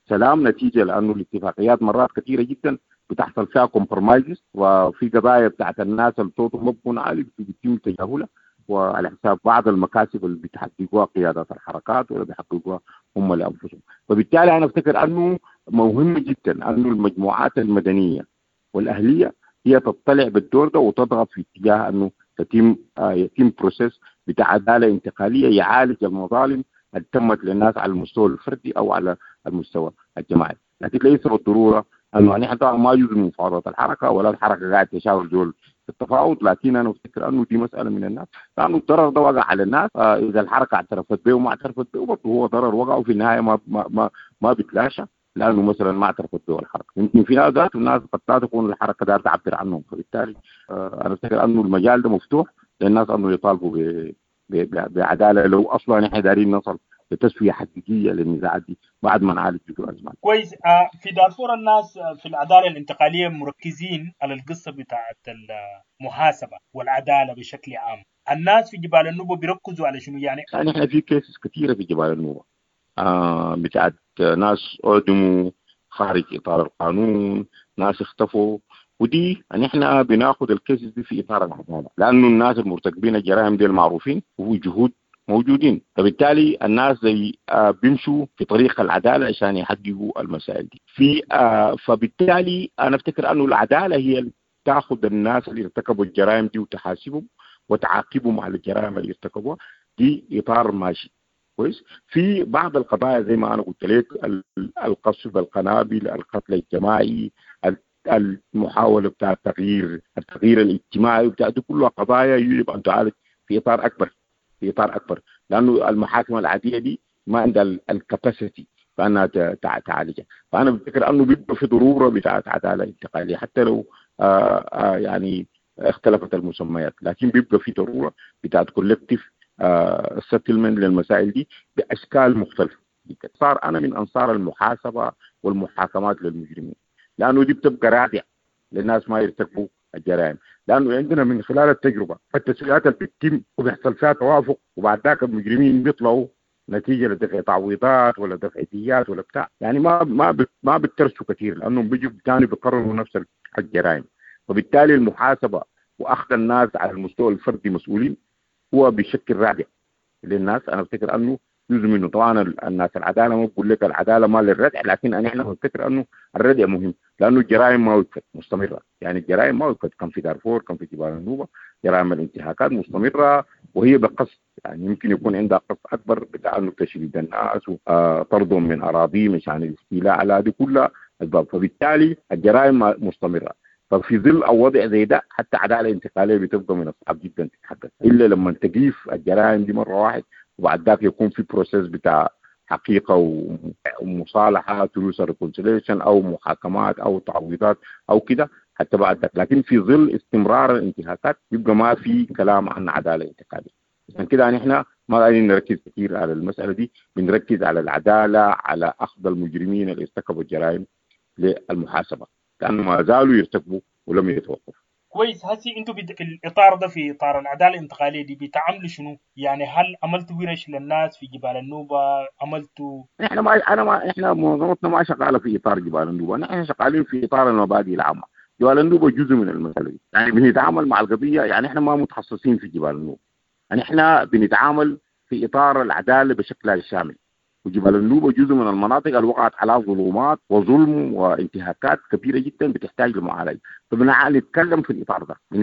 Speaker 8: سلام نتيجة لأنه الاتفاقيات مرات كثيرة جدا بتحصل فيها كومبرومايزز، وفي قضايا بتاعت الناس اللي صوتهم ما بيكون عالي بيتم تجاهلها وعلى حساب بعض المكاسب اللي بتحققوها قيادات الحركات ولا بيحققوها هم لأنفسهم. فبالتالي أنا أفتكر أنه مهم جدا أنه المجموعات المدنية والأهلية هي تطلع بالدور ده وتضغط في اتجاه أنه يتم بروسيس بتاع عدالة انتقالية يعالج المظالم اللي تمت للناس على المستوى الفردي أو على المستوى الجماعي. لكن ليس بالضرورة أنه نحن طبعا ما جزء من مفاوضات الحركة ولا الحركة قاعد تشاور جول في التفاوض، لكن أنا أفتكر أنه دي مسألة من الناس، لأنه الضرر ده وقع على الناس. إذا الحركة اعترفت به وما اعترفت به برضه هو ضرر وقع وفي النهاية ما بيتلاشى، لأنه مثلا ما اعترفت به الحركة. يمكن في ذات الناس قد لا تكون الحركة دار تعبر عنهم، فبالتالي أنا أفتكر أنه المجال ده مفتوح للناس أنه يطالبوا بعدالة لو أصلا نحن دارين نصل لتسوية حقيقية للنزاعات دي بعد ما نعالج جذور الأزمات.
Speaker 7: كويس. في دارفور الناس في العدالة الانتقالية مركزين على القصة بتاعت المحاسبة والعدالة بشكل عام. الناس في جبال النوبة بيركزوا على شنو يعني
Speaker 8: احنا في كيسز كثيرة في جبال النوبة بتاعت ناس أعدموا خارج إطار القانون، ناس اختفوا، ودي نحن بناخذ الكيسز دي في إطار العدالة، لأنه الناس المرتكبين الجرائم دي المعروفين وجهود موجودين، فبالتالي الناس زي بيمشوا في طريق العدالة عشان يحققوا المسائل دي. فبالتالي أنا أفتكر أنه العدالة هي اللي تأخذ الناس اللي ارتكبوا الجرائم دي وتحاسبهم وتعاقبهم على الجرائم اللي ارتكبوها، دي إطار ماشي كويس. في بعض القضايا زي ما أنا قلت لك، القصف القنابل، القتل الجماعي، المحاولة بتاع التغيير الاجتماعي بتاع دي كلها قضايا يجب أن تعالج في إطار أكبر، لأنه المحاكم العادية دي ما عندها الكاباسيتي فأنها تعالجها. فأنا بفكر أنه بيبقى في ضرورة بتاعت عدالة انتقالية حتى لو يعني اختلفت المسميات، لكن بيبقى في ضرورة بتاعت كولكتيف سيتلمنت للمسائل دي بأشكال مختلفة. صار أنا من أنصار المحاسبة والمحاكمات للمجرمين، لأنه دي بتبقى رادع للناس ما يرتكبوا الجرائم، لأنه عندنا من خلال التجربة التسويات اللي بتتم وبيحصل فيها توافق، وبعد ذاك المجرمين بيطلعوا نتيجة لدفع تعويضات ولا دفع ديات ولا بتاع، يعني ما بترسوا كثير لأنهم بيجوا تاني بيقرروا نفس الجرائم. وبالتالي المحاسبة وأخذ الناس على المستوى الفردي مسؤولين هو بشكل رادع للناس. أنا أفتكر أنه جزء منه طبعا الناس العدالة ما بقول لك العدالة ما للردع، لكن احنا بنفتكر انه الردع مهم، لانه الجرائم ما وقفت مستمرة، يعني الجرائم ما وقفت، كان في دارفور، كان في جبال النوبة جرائم الانتهاكات مستمرة وهي بقصد، يعني يمكن يكون عندها قصد اكبر بتاع انه تشريد الناس وطردهم من اراضيهم عشان الاستيلاء على هذه كلها اسباب، فبالتالي الجرائم مستمرة. ففي ظل او وضع زي ده حتى عدالة انتقالية بتبقى من الصعب جدا تتحقق الا لما تقيف الجرائم دي مرة واحد، وبعد ذاك يكون في بروسيس بتاع حقيقة ومصالحة تروس ريكونسيليشن أو محاكمات أو تعويضات أو كده حتى بعد ذاك. لكن في ظل استمرار الانتهاكات يبقى ما في كلام عن عدالة انتقالية. عشان كده نحن ما قاعدين نركز كثير على المسألة دي، بنركز على العدالة، على أخذ المجرمين اللي ارتكبوا الجرائم للمحاسبة، لأنه ما زالوا يرتكبوا ولم يتوقفوا.
Speaker 7: كويس. هسي انتوا في الاطار ده، في اطار العداله الانتقاليه دي بتعملوا شنو؟ يعني هل عملتوا ورش للناس في جبال النوبه؟ عملتوا
Speaker 8: احنا منظمتنا ما شغاله في اطار جبال النوبه، نحن شغالين في اطار المبادئ العامه. جبال النوبه جزء من المساله دي، يعني بنتعامل مع القضيه، يعني احنا ما متخصصين في جبال النوبه، يعني احنا بنتعامل في اطار العداله بشكلها الشامل، وجبال النوبة جزء من المناطق اللي وقعت على ظلمات وظلم وانتهاكات كبيرة جدا بتحتاج لمعالجة. فبنتكلم في الإطار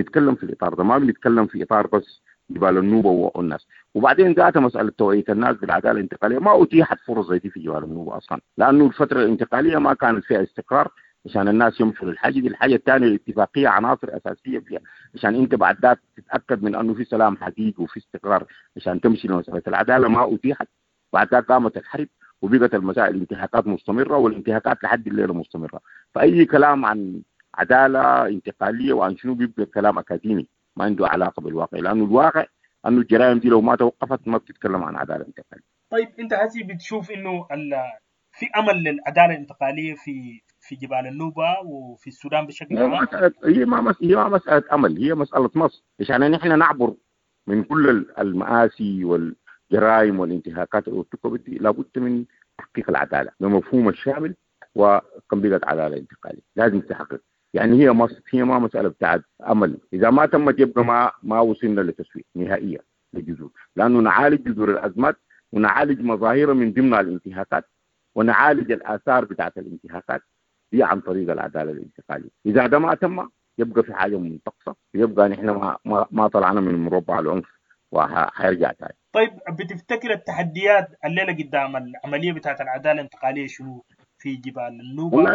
Speaker 8: ده، ما بنتكلم في إطار بس جبال النوبة والناس. وبعدين جاءت مسألة توعية الناس بالعدالة الانتقالية، ما أتيحت فرص زي دي في جبال النوبة أصلا، لأنه الفترة الانتقالية ما كانت فيها استقرار عشان الناس يمشوا للحاجة دي. الحاجة الثانية الاتفاقية عناصر أساسية فيها عشان أنت بعد ذاك تتأكد من أنه في سلام حقيقي وفي استقرار عشان تمشي لمسألة العدالة، ما أتيحت. بعد ذاك قامت الحرب وبقت المسائل الانتهاكات مستمرة، والانتهاكات لحد الليلة مستمرة. فأي كلام عن عدالة انتقالية وعن شنو بيبقى كلام أكاديمي ما عنده علاقة بالواقع، لأنه الواقع أنه الجرائم دي لو ما توقفت ما بتتكلم عن عدالة انتقالية.
Speaker 7: طيب أنت هسي بتشوف إنه في أمل للعدالة الانتقالية في جبال النوبة وفي السودان بشكل عام؟
Speaker 8: هي ما مسألة أمل، هي مسألة مصر، عشان نحن نعبر من كل المآسي والجرائم والانتهاكات اللي ارتكبت دي لابد من تحقيق العدالة بمفهوم الشامل وقنبلة عدالة انتقالية لازم تحقق. يعني هي ما مسألة بتاعت أمل، إذا ما تمت يبقى ما وصلنا لتسوية نهائية للجذور، لأنه نعالج جذور الأزمات ونعالج مظاهر من ضمن الانتهاكات ونعالج الآثار بتاعت الانتهاكات دي عن طريق العدالة الانتقالية. إذا ده ما تم يبقى في حاجة منتقصة، يبقى نحن ما طلعنا من مربع العنف وحيرجع تاني.
Speaker 7: طيب بتفتكر التحديات الليلة قدام العملية بتاعت العدالة الانتقالية شنو في جبال النوبة؟
Speaker 8: والله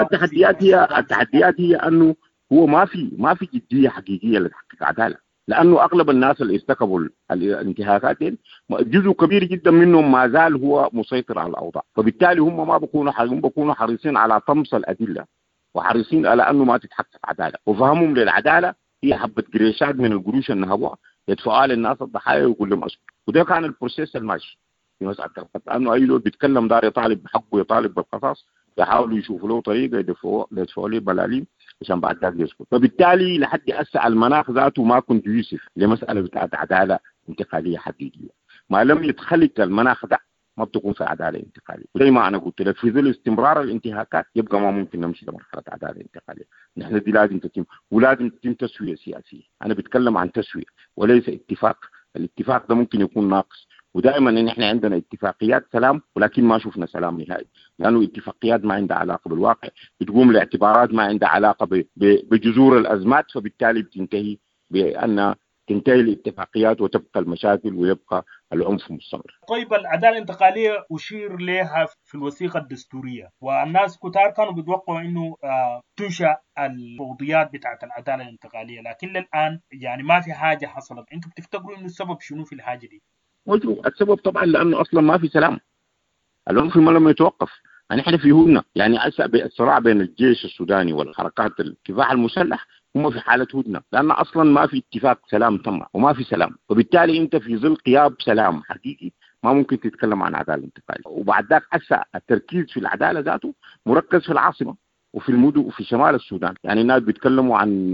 Speaker 8: التحديات هي انه هو ما في جديه حقيقيه لتحقيق عداله، لانه اغلب الناس اللي ارتكبوا الانتهاكات جزء كبير جدا منهم ما زال هو مسيطر على الاوضاع، فبالتالي هم بيكونوا حريصين على طمس الادله وحريصين على انه ما تتحقق عداله، وفهمهم للعداله هي حبه قريشات من القروش اللي نهبوها يدفعوها للناس الضحايا ويقول لهم اسكتوا. وده كان البروسيس الماشي في مساله القتل، انه اي لو بيتكلم دار يطالب بحقه يطالب بالقصاص يحاولوا يشوفوا له طريقه يدفعوا له بلالين عشان بعد ذلك يسكت. فبالتالي لحد هسه المناخ ذاته ما كنت يوسف لمساله بتاعت عداله انتقاليه حقيقيه. ما لم يتخلق المناخ ده ما بتكون في عداله انتقاليه، وزي ما انا قلت لك في ظل استمرار الانتهاكات يبقى ما ممكن نمشي لمرحله عداله انتقاليه. نحن دي لازم تتم، ولازم تتم تسويه سياسيه. انا بتكلم عن تسويه وليس اتفاق. الاتفاق ده ممكن يكون ناقص، ودائما ان احنا عندنا اتفاقيات سلام ولكن ما شفنا سلام نهائي، لانه اتفاقيات ما عندها علاقه بالواقع، بتقوم لاعتبارات ما عندها علاقه بجذور الازمات، فبالتالي بتنتهي بان تنتهي الاتفاقيات وتبقى المشاكل ويبقى العنف مستمر.
Speaker 7: طيب العداله الانتقاليه اشير لها في الوثيقه الدستوريه، والناس كتار كانوا بيتوقعوا انه تنشا الفوضيات بتاعت العداله الانتقاليه، لكن للان يعني ما في حاجه حصلت. انتم بتفتكروا انه السبب شنو في الحاجه دي؟
Speaker 8: السبب طبعا لانه اصلا ما في سلام، العنف ما لم يتوقف. يعني احنا في هدنه، يعني الصراع بين الجيش السوداني والحركات الكفاح المسلح هم في حاله هدنه، لان اصلا ما في اتفاق سلام تم وما في سلام، وبالتالي انت في ظل غياب سلام حقيقي ما ممكن تتكلم عن عداله انتقاليه. وبعد ذاك هسه التركيز في العداله ذاته مركز في العاصمه وفي المدن وفي شمال السودان. يعني الناس بيتكلموا عن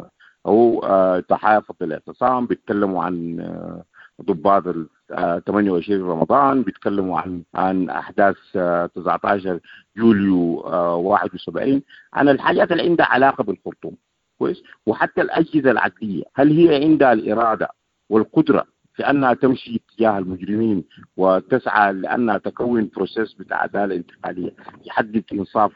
Speaker 8: ضحايا فض الاعتصام، بيتكلموا عن ضباط 28 رمضان، بيتكلموا عن احداث 19 يوليو 71، عن الحاجات اللي عندها علاقه بالخرطوم كويس. وحتى الاجهزه العدليه هل هي عندها الاراده والقدره في انها تمشي تجاه المجرمين وتسعى لانها تكون بروسيس بتاع عداله انتقاليه يحقق انصاف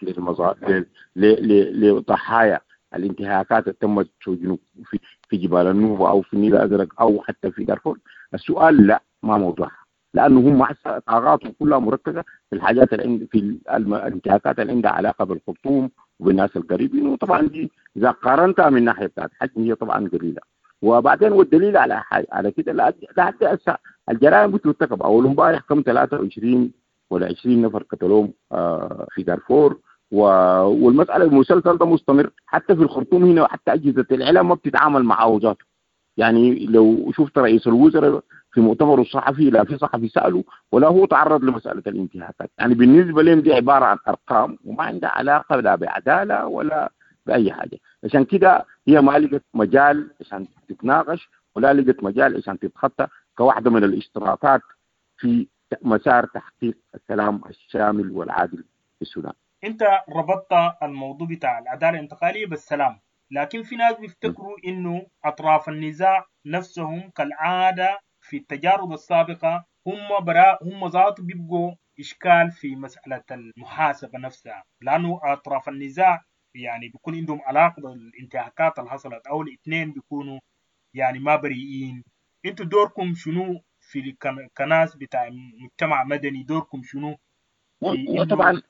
Speaker 8: لضحايا الانتهاكات اللي تمت في جبال النوبة أو في النيل الأزرق أو حتى في دارفور؟ السؤال لا، ما موضوعها، لأنه هم طاقاتهم كلها مركزة في الحاجات اللي في الانتهاكات اللي عندها علاقة بالخرطوم وبالناس القريبين. وطبعا دي إذا قارنتها من ناحية بتاعت حجم هي طبعا قليلة. وبعدين والدليل على كده لحد هسه الجرائم بترتكب. أول امبارح كم 23 ولا 20 نفر قتلوهم في دارفور، والمسألة المسلسل ده مستمر حتى في الخرطوم هنا، وحتى أجهزة الإعلام ما بتتعامل مع ذاته. يعني لو شفت رئيس الوزراء في مؤتمره الصحفي لا في صحفي سأله ولا هو تعرض لمسألة الانتهاكات. يعني بالنسبة لهم دي عبارة عن أرقام وما عندها علاقة لا بعدالة ولا بأي حاجة. عشان كده هي ما لقت مجال عشان تتناقش ولا لقت مجال عشان تتخطى كواحدة من الاشتراطات في مسار تحقيق السلام الشامل والعادل في السودان.
Speaker 7: انت ربطت الموضوع بتاع العداله الانتقاليه بالسلام، لكن في ناس بيفتكروا انه اطراف النزاع نفسهم كالعاده في التجارب السابقه هم ذات بيبقوا اشكال في مساله المحاسبه نفسها، لانه اطراف النزاع يعني بيكون عندهم علاقه بالانتهاكات اللي حصلت او الاثنين بيكونوا يعني ما بريئين. انتوا دوركم شنو في كناس بتاع مجتمع مدني؟ دوركم شنو؟
Speaker 8: وطبعا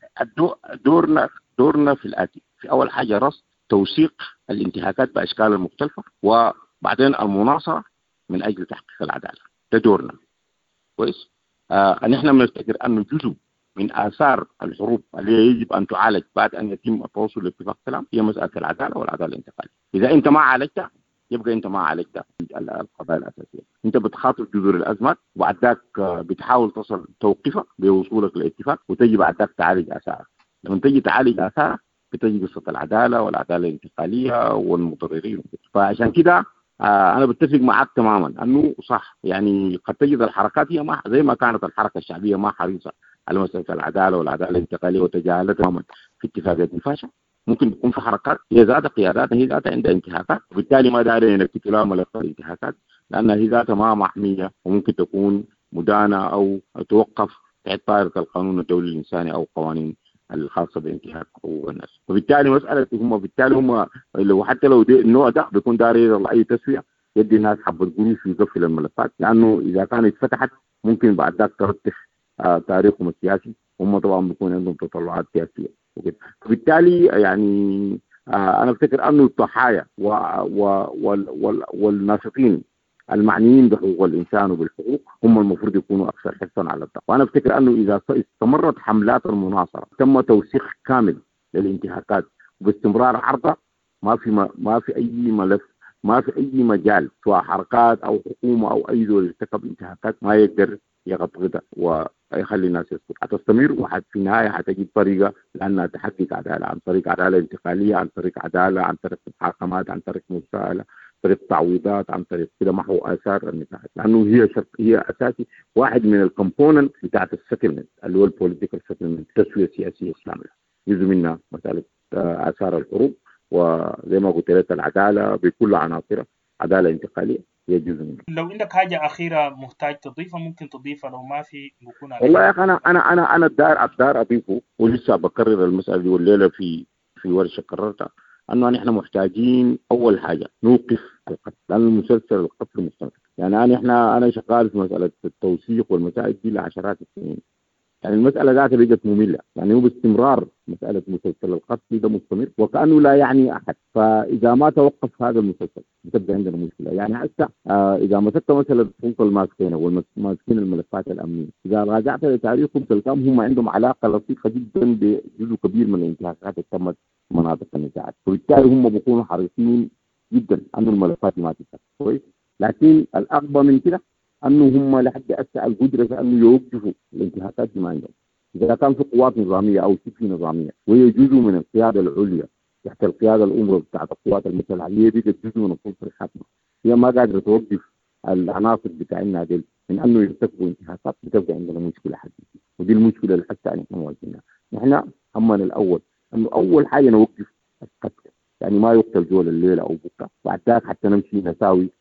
Speaker 8: دورنا في الآتي: في أول حاجة رصد توثيق الانتهاكات بأشكال المختلفة، وبعدين المناصرة من أجل تحقيق العدالة. ده دورنا كويس. نحن بنفتكر أنه جزء من آثار الحروب اللي يجب أن تعالج بعد أن يتم التوصل لاتفاق سلام هي مسألة العدالة والعدالة الانتقالية. إذا أنت ما عالجتها يبقى أنت ما عالجت القضايا الأساسية. أنت بتخاطب جذور الأزمات وبعد ذاك بتحاول تصل توقفها بوصولك لاتفاق، وتجي بعد ذاك تعالج آثارها. لما تجي تعالج آثارها بتجي قصة العدالة والعدالة الانتقالية والمتضررين. فعشان كده أنا بتفق معك تماما أنه صح، يعني قد تجد الحركات هي ما زي ما كانت الحركة الشعبية ما حريصة على مسألة العدالة والعدالة الانتقالية وتجاهلتها تماما في اتفاقية الفاشا. ممكن يكون في حركات هي ذاتها قياداتها هي ذاتها عندها انتهاكات، وبالتالي ما دارين ينكتوا لها ملف الانتهاكات لأنها هي ذاتها ما محمية وممكن تكون مدانة أو توقف تحت طائرة القانون الدولي الإنساني أو قوانين الخاصة بانتهاك حقوق الناس. وبالتالي مسألة هم لو حتى لو النوع ده بيكون داري أي تسوية يدي الناس حبة قروش ويقفل الملفات، لأنه إذا كانت فتحت ممكن بعد ذاك ترتح تاريخهم السياسي، هم طبعا بيكون عندهم تطلعات سياسية. وبالتالي يعني أنا أفتكر أنه الضحايا والناشطين المعنيين بحقوق الإنسان وبالحقوق هم المفروض يكونوا أكثر حرصا على الضغط. وأنا أفتكر أنه إذا استمرت حملات المناصرة تم توثيق كامل للانتهاكات وباستمرار عرضها ما في أي ملف، ما في أي مجال سواء حركات أو حكومة أو أي دول ارتكب انتهاكات ما يقدر يغطغطها ويخلي الناس يسكت. حتستمر وفي النهاية حتجد طريقة لأنها تحقق عدالة عن طريق عدالة انتقالية، عن طريق عدالة، عن طريق محاكمات، عن طريق مساءلة، طريق تعويضات، عن طريق كده محو آثار النزاعات، لأنه هي أساسي واحد من الكومبوننت بتاعت السيتلمنت اللي هو البوليتيكال سيتلمنت، تسوية سياسية إسلامية. جزء منها مسألة آثار الحروب، وزي ما قلت لك العدالة بكل عناصرها، عدالة انتقالية هي جزء منها.
Speaker 7: لو عندك حاجة أخيرة محتاج تضيفها ممكن تضيفها، لو ما في بكون عليك.
Speaker 8: والله يا أخي أنا الدار أضيفه ولسه بكرر المسألة دي، والليلة في ورشة قررتها أنه نحن محتاجين أول حاجة نوقف القتل، لأن المسلسل القتل مستمر. يعني أنا شغال في مسألة التوثيق والمسائل دي لعشرات السنين، يعني المسألة ذاتها بقت مملة، يعني هو باستمرار مسألة مسلسل القتل ده مستمر وكأنه لا يعني أحد. فإذا ما توقف هذا المسلسل بتبقى عندنا مشكلة. يعني حتى إذا مسكت مثلا السلطة الماسكين والماسكين الملفات الأمنية، إذا راجعت لتاريخهم تلقاهم هم عندهم علاقة لطيفة جدا بجزء كبير من الانتهاكات اللي تمت في مناطق النزاعات، وبالتالي هم بيكونوا حريصين جدا أن الملفات ما تتفتح كويس. لكن الأغبى من كده أنه هم لحد أسع القدرة أنه يوقفوا الانتهاكات دي ما عندهم. إذا كان في قوات نظامية أو شبه نظامية وهي جزء من القيادة العليا تحت القيادة الأمرة بتاعت القوات المسلحة، هي بقت جزء من السلطة الحاكمة، هي ما قادرة توقف العناصر بتاعنا دي من أنه يرتكبوا انتهاكات، بتبقى عندنا مشكلة حقيقية. ودي المشكلة اللي حتى نحن مواجهينها. نحن همنا الأول أنه أول حاجة نوقف القتل، يعني ما يقتل جول الليلة أو بكرة، بعد ذلك حتى نمشي نساوي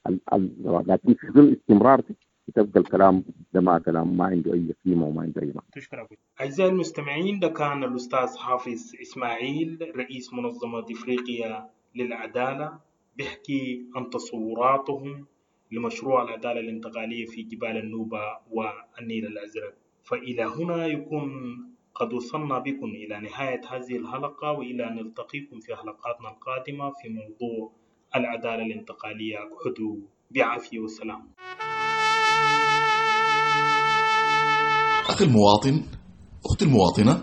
Speaker 8: لكن في ظل استمرار تبقى الكلام ده ما عنده أي قيمة وما عنده أي معنى.
Speaker 7: تشكرك. أعزائي المستمعين، ده كان الأستاذ حافظ إسماعيل رئيس منظمة إفريقيا للعدالة بيحكي عن تصوراتهم لمشروع العدالة الانتقالية في جبال النوبة والنيل الأزرق. فإلى هنا يكون قد وصلنا بكم إلى نهاية هذه الحلقة، وإلى أن نلتقيكم في حلقاتنا القادمة في موضوع العدالة الانتقالية. عدوا بعافية والسلام.
Speaker 9: أخي المواطن، أختي المواطنة،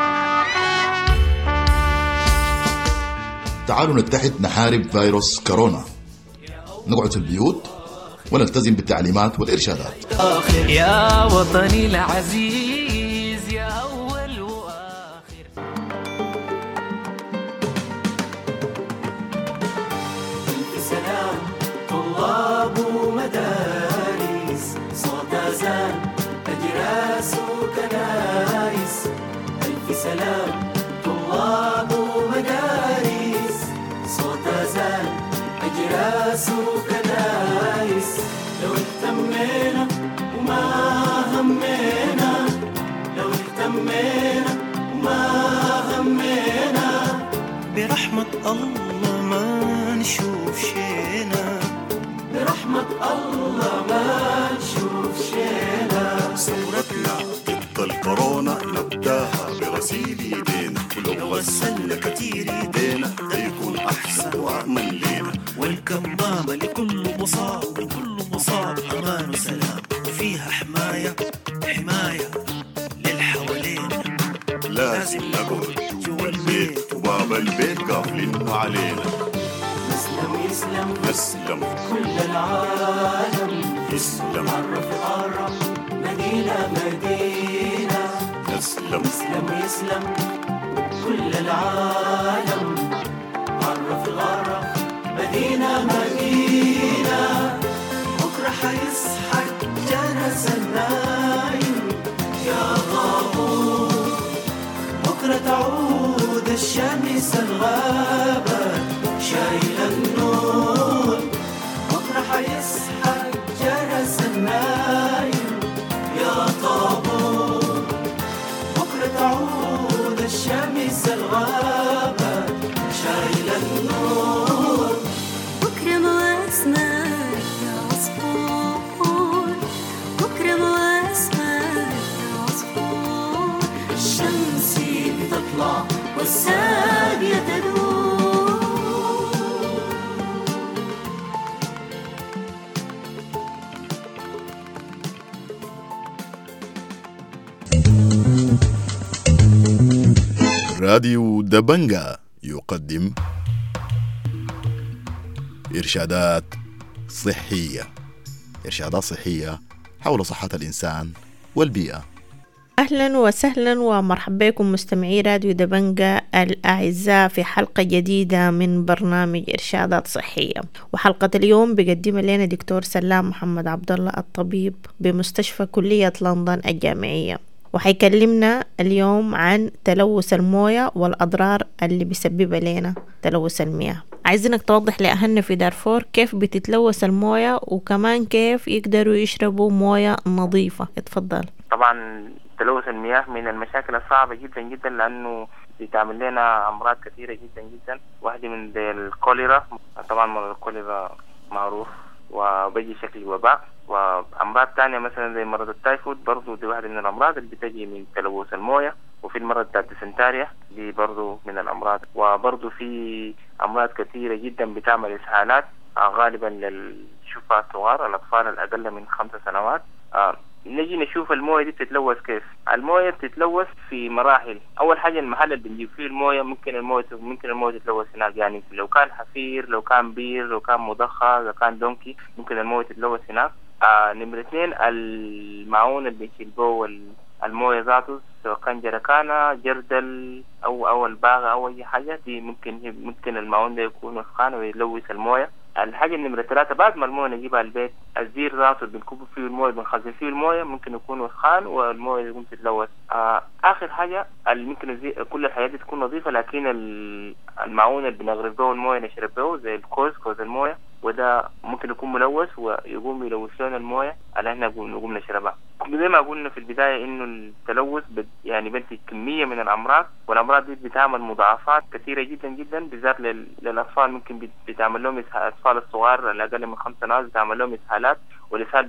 Speaker 9: تعالوا نتحد نحارب فيروس كورونا، نقعد في البيوت ونلتزم بالتعليمات والإرشادات.
Speaker 10: يا وطني العزيز يا أول وآخر. ألف سلام طلاب ومدارس، صوت أذان أجراس وكنايس. ألف سلام طلاب ومدارس، صوت أذان أجراس وكنايس. لو اهتمينا وما همينا، لو اهتمينا وما همينا، برحمة الله ما نشوف شينا، برحمة الله ما نشوف شينا.
Speaker 11: ثورتنا ضد الكورونا نبداها بغسيل ايدينا، ولو غسلنا كتير ايدينا هيكون احسن وامن لينا.
Speaker 10: والكمامة لكل مصاب، لكل مصاب امان وسلام، وفيها حماية للحوالين.
Speaker 11: لازم نقعد جوا البيت وباب البيت قافلين علينا.
Speaker 10: نسلم يسلم
Speaker 11: نسلم
Speaker 10: كل العالم،
Speaker 11: يسلم
Speaker 10: عرف عرف مدينة
Speaker 11: نسلم
Speaker 10: يسلم كل العالم، عرف الغرب مدينة جرس النايم يا طابور، بكرة تعود الشمس الغابة شايلة النور، بكرة حيصحى جرس النايم يا طابور، بكرة تعود الشمس الغابة شايلة النور،
Speaker 12: بكرة مواسمة يا عصفور، بكرة مواسمة يا عصفور،
Speaker 10: الشمس بتطلع والساقية تدور.
Speaker 9: راديو دبنجا يقدم إرشادات صحية، إرشادات صحية حول صحة الإنسان والبيئة.
Speaker 6: أهلا وسهلا ومرحبا بكم مستمعي راديو دبنجا الأعزاء في حلقة جديدة من برنامج إرشادات صحية. وحلقة اليوم بقدمها لنا دكتور سلام محمد عبد الله الطبيب بمستشفى كلية لندن الجامعية، وحيكلمنا اليوم عن تلوث الموية والأضرار اللي بيسببها لنا تلوث المياه. عايزينك توضح لأهلنا في دارفور كيف بتتلوث الموية وكمان كيف يقدروا يشربوا موية نظيفة. اتفضل.
Speaker 13: طبعا تلوث المياه من المشاكل الصعبة جدا جدا، لأنه بتعمل لنا أمراض كثيرة جدا جدا. واحدة من الكوليرا، طبعا مرض الكوليرا معروف وبيجي شكل وباء، وأمراض تانية مثلا زي مرض التايفود برضو دي واحدة من الأمراض اللي بتجي من تلوث الموية. وفي المرض بتاع الديسنتاريا دي برضو من الأمراض. وبرضو في أمراض كثيرة جدا بتعمل إسهالات غالبا للشفاة الصغار، الأطفال الأقل من 5 سنوات. نجي نشوف المويه دي بتتلوث كيف. المويه بتتلوث في مراحل. اول حاجه المحل اللي بنجيب فيه المويه ممكن المويه تتلوث هناك، يعني لو كان حفير، لو كان بير، لو كان مضخه، لو كان دونكي، ممكن المويه تتلوث هناك. نمرة 2 المعون اللي بنشيل به المويه ذاته، سواء كان جركانه، جردل او الباغه او اي حاجه، دي ممكن المعون ده يكون وسخان ويلوث المويه. الحاجة نمرة 3 بعد ما المويه نجيبها البيت، الزير ذاته بنكب فيه المويه، بنخزن فيه المويه، ممكن يكون وسخان والمويه يكون تتلوث. آخر حاجة اللي ممكن كل الحاجات دي تكون نظيفة، لكن المعون اللي بنغرف به المويه نشرب به زي كوز المويه، وده ممكن يكون ملوث ويقوم يلوث لنا المويه اللي احنا نقوم نشربها. زي ما قلنا في البداية انه التلوث يعني بنتج كمية من الامراض، والامراض دي بتعمل مضاعفات كثيرة جدا جدا، بالذات للاطفال. ممكن بتعمل لهم الاطفال الصغار الاقل من 5 سنوات بتعمل لهم اسهالات، والاسهال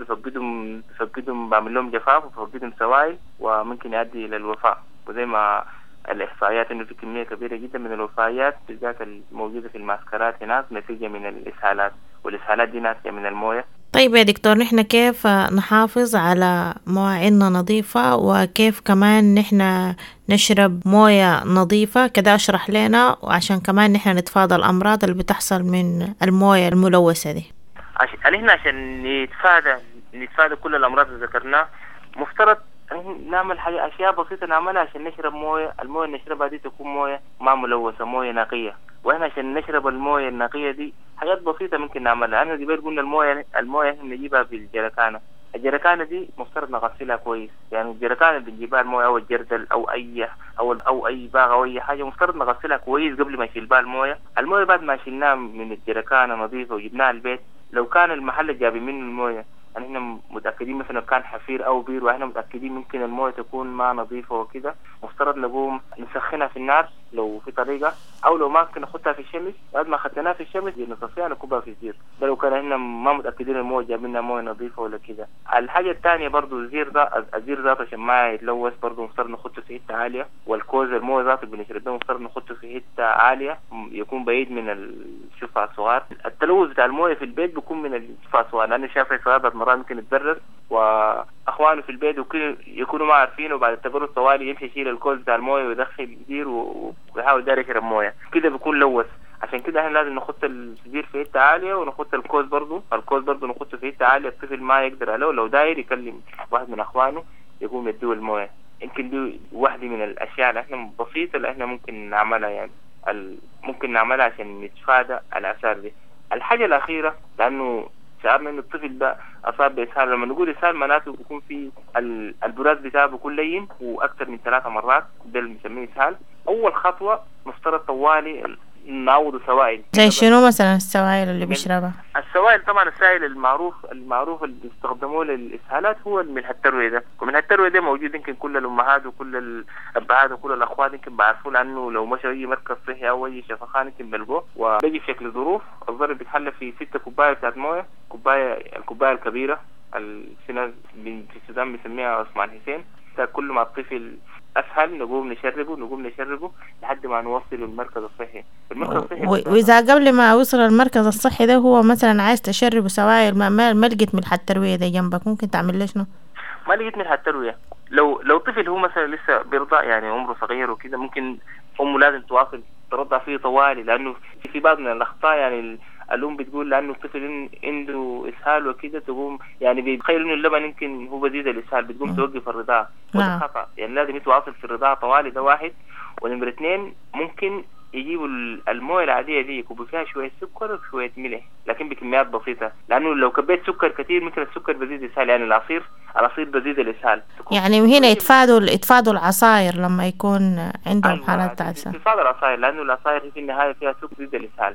Speaker 13: بفقدهم بعمل لهم جفاف وبفقدهم سوائل، وممكن يؤدي الى الوفاة. وزي ما الاحصائيات انه في كمية كبيرة جدا من الوفيات بالذات الموجودة في المعسكرات هناك نتيجة من الاسهالات، والاسهالات دي ناتجة من المويه.
Speaker 6: طيب يا دكتور، نحن كيف نحافظ على مواعيننا نظيفة، وكيف كمان نحن نشرب موية نظيفة كده؟ اشرح لنا وعشان كمان نحن نتفادى الأمراض اللي بتحصل من الموية الملوثة دي.
Speaker 13: عشان نتفادى كل الأمراض اللي ذكرناها، مفترض نعمل أشياء بسيطة نعملها عشان نشرب موية. الموية اللي نشربها دي تكون موية ما ملوثة، موية نقية. واحنا عشان نشرب المويه النقيه دي حاجات بسيطه ممكن نعملها. انا قبل قلنا المويه احنا نجيبها بالجركانه. الجركانه دي مفترض نغسلها كويس، يعني الجركانه اللي بنجيبها المويه او الجردل او اي باغ او اي حاجه مفترض نغسلها كويس قبل ما نشيل بها المويه. بعد ما شلناها من الجركانه نظيفه وجبناها البيت، لو كان المحل جايبين منه المويه يعني احنا متاكدين مثلا كان حفير او بير واحنا متاكدين ممكن المويه تكون ما نظيفه وكده، مفترض نقوم نسخنها في النار لو في طريقه، او لو ما ممكن نحطها في الشمس. بعد ما اخذناها في الشمس نصفيها نكبها في الزير. ده لو كان احنا ما متاكدين المويه جايب لنا مويه نظيفه ولا كده. الحاجه الثانيه برضو الزير ذاته عشان ما يتلوث برضو مفترض نحطه في حته عاليه، والكوز المويه ذاته اللي بنشربها مفترض نحطه في حته عاليه يكون بعيد من الشفع الصغار. التلوث بتاع المويه في البيت بيكون من الشفع الصغار، لانه شاف صغار مرات ممكن يتدرس واخوانه في البيت يكونوا ما عارفين، وبعد التبرد طوالي يمشي يشيل الكوز بتاع المويه ويدخل الزير ويحاول داير يشرب مويه كده بيكون لوث. عشان كده احنا لازم نحط الزير في حته عاليه، ونحط الكوز برضو نحطه في حته عاليه الطفل ما يقدر عليه، لو داير يكلم واحد من اخوانه يقوم يديه المويه. يمكن دي واحده من الاشياء اللي احنا بسيطه اللي احنا ممكن نعملها، يعني ممكن نعملها عشان نتفادى الاثار دي. الحاجه الاخيره، لانه شعرنا إنه الطفل ده أصاب بإسهال. لما نقول إسهال معناته بيكون في البراز بتاعه بيكون لين وأكثر من 3 مرات، ده اللي بنسميه إسهال. أول خطوة مفترض طوالي نعوض سوائل.
Speaker 6: زي شنو مثلا السوائل اللي بيشربها؟
Speaker 13: السوائل طبعا السائل المعروف اللي بيستخدموه للإسهالات هو الملح التروي ده. وملح التروي ده موجود يمكن كل الأمهات وكل الأبهات وكل الأخوات يمكن بعرفون عنه، لو مشوا أي مركز صحي أو أي شفخان يمكن بلقوه. وبيجي في شكل ظروف. الظرف بيتحلى في 6 كوباية بتاعت موية، الكوباية الكبيرة في ناس في السودان بيسميها عثمان حسين. كل ما الطفل أسهل نقوم نشربه لحد ما نوصل المركز الصحي.
Speaker 6: وإذا قبل ما أوصل المركز الصحي ده هو مثلا عايز تشربه سوائل ما لقيت ملح التروية ده جنبك، ممكن تعمل له شنو؟
Speaker 13: ما لقيت ملح التروية، لو طفل هو مثلا لسه بيرضع يعني عمره صغير وكذا، ممكن أمه لازم تواصل ترضع فيه طوالي، لأنه في بعض من الأخطاء يعني الأم بتقول لأنه الطفل عنده إسهال وكذا تقوم يعني بيتخيل إنه اللبن يمكن هو بديد الإسهال، بتقوم توقف الرضاعة. وده خطأ، يعني لازم يتواصل في الرضاعة طوالي، ده واحد. ونمرة 2 ممكن يجيبوا المويه العادية دي يكبوا فيها شوية سكر وشوية ملح لكن بكميات بسيطة، لأنه لو كبيت سكر كتير ممكن السكر بزيد الإسهال، يعني العصير بزيد الإسهال.
Speaker 6: يعني هنا يتفادوا العصاير لما يكون عندهم حالات إسهال.
Speaker 13: يتفادوا العصاير لأنه العصاير في النهاية فيها سكر بزيد الإسهال.